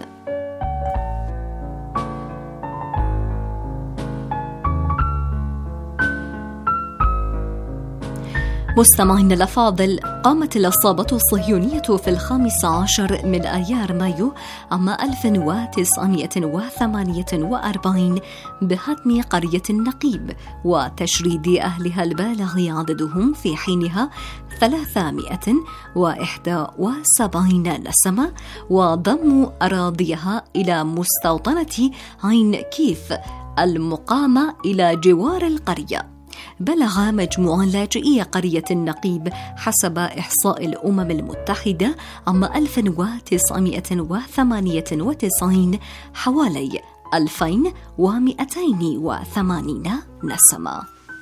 مستمعين الأفاضل، قامت العصابة الصهيونية في الخامس عشر من أيار مايو عام ألف وتسعمائة وثمانية وأربعين بهدم قرية النقيب وتشريد أهلها البالغ عددهم في حينها ثلاثمائة وإحدى وسبعين نسمة، وضم أراضيها إلى مستوطنة عين كيف المقامة إلى جوار القرية. بلغ مجموع لاجئي قرية النقيب حسب إحصاء الأمم المتحدة عام ألف وتسعمائة وثمانية وتسعين حوالي ألفين ومئتين وثمانين نسمة.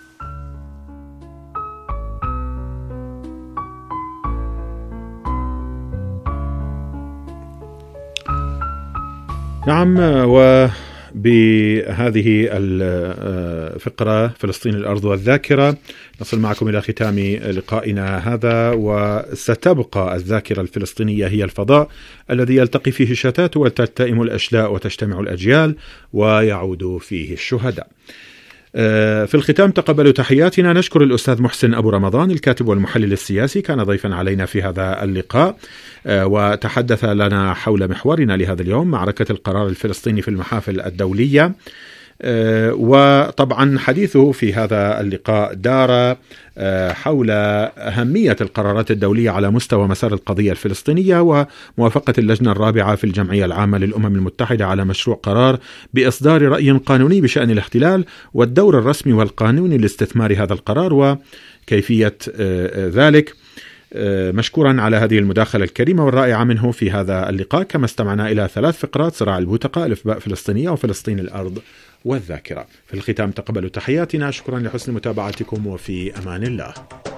نعم، و بهذه الفقرة فلسطين الأرض والذاكرة نصل معكم إلى ختام لقائنا هذا، وستبقى الذاكرة الفلسطينية هي الفضاء الذي يلتقي فيه الشتات وتلتئم الأشلاء وتجتمع الأجيال ويعود فيه الشهداء. في الختام تقبلوا تحياتنا. نشكر الأستاذ محسن أبو رمضان الكاتب والمحلل السياسي، كان ضيفا علينا في هذا اللقاء وتحدث لنا حول محورنا لهذا اليوم، معركة القرار الفلسطيني في المحافل الدولية. وطبعا حديثه في هذا اللقاء دار حول أهمية القرارات الدولية على مستوى مسار القضية الفلسطينية، وموافقة اللجنة الرابعة في الجمعية العامة للأمم المتحدة على مشروع قرار بإصدار رأي قانوني بشأن الاحتلال، والدور الرسمي والقانوني لاستثمار هذا القرار وكيفية ذلك. مشكورا على هذه المداخلة الكريمة والرائعة منه في هذا اللقاء. كما استمعنا إلى ثلاث فقرات: صراع البوتقة، الإفباء فلسطينية، وفلسطين الأرض والذاكرة. في الختام تقبلوا تحياتنا. شكرا لحسن متابعتكم، وفي أمان الله.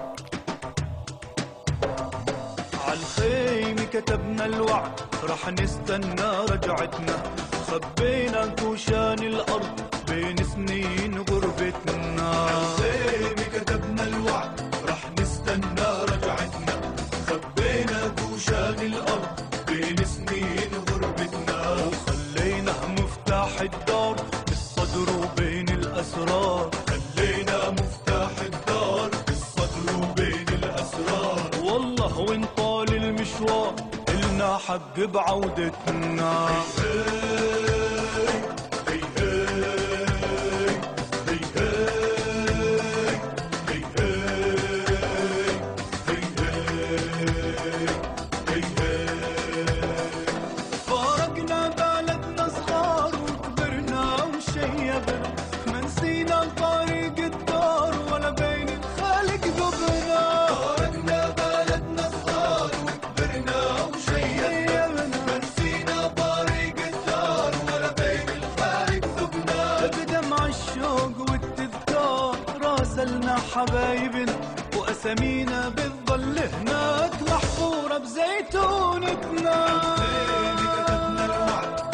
عالخيمة كتبنا الوعد رح نستنى رجعتنا، خبينا كوشان الأرض بين سنين غربتنا. عالخيمة كتبنا الوعد رح نستنى رجعتنا، خبينا كوشان الأرض بين سنين غربتنا. وخلينا مفتاح الدار بالصدر وبين الأسرار، خلينا مفتاح الدار بالصدر وبين الأسرار. والله وين طال المشوار إلنا حق بعودتنا. فارقنا بلدنا صغار وكبرنا حبايبنا وأسامينا بتضل هناك محفورة بزيتونتنا.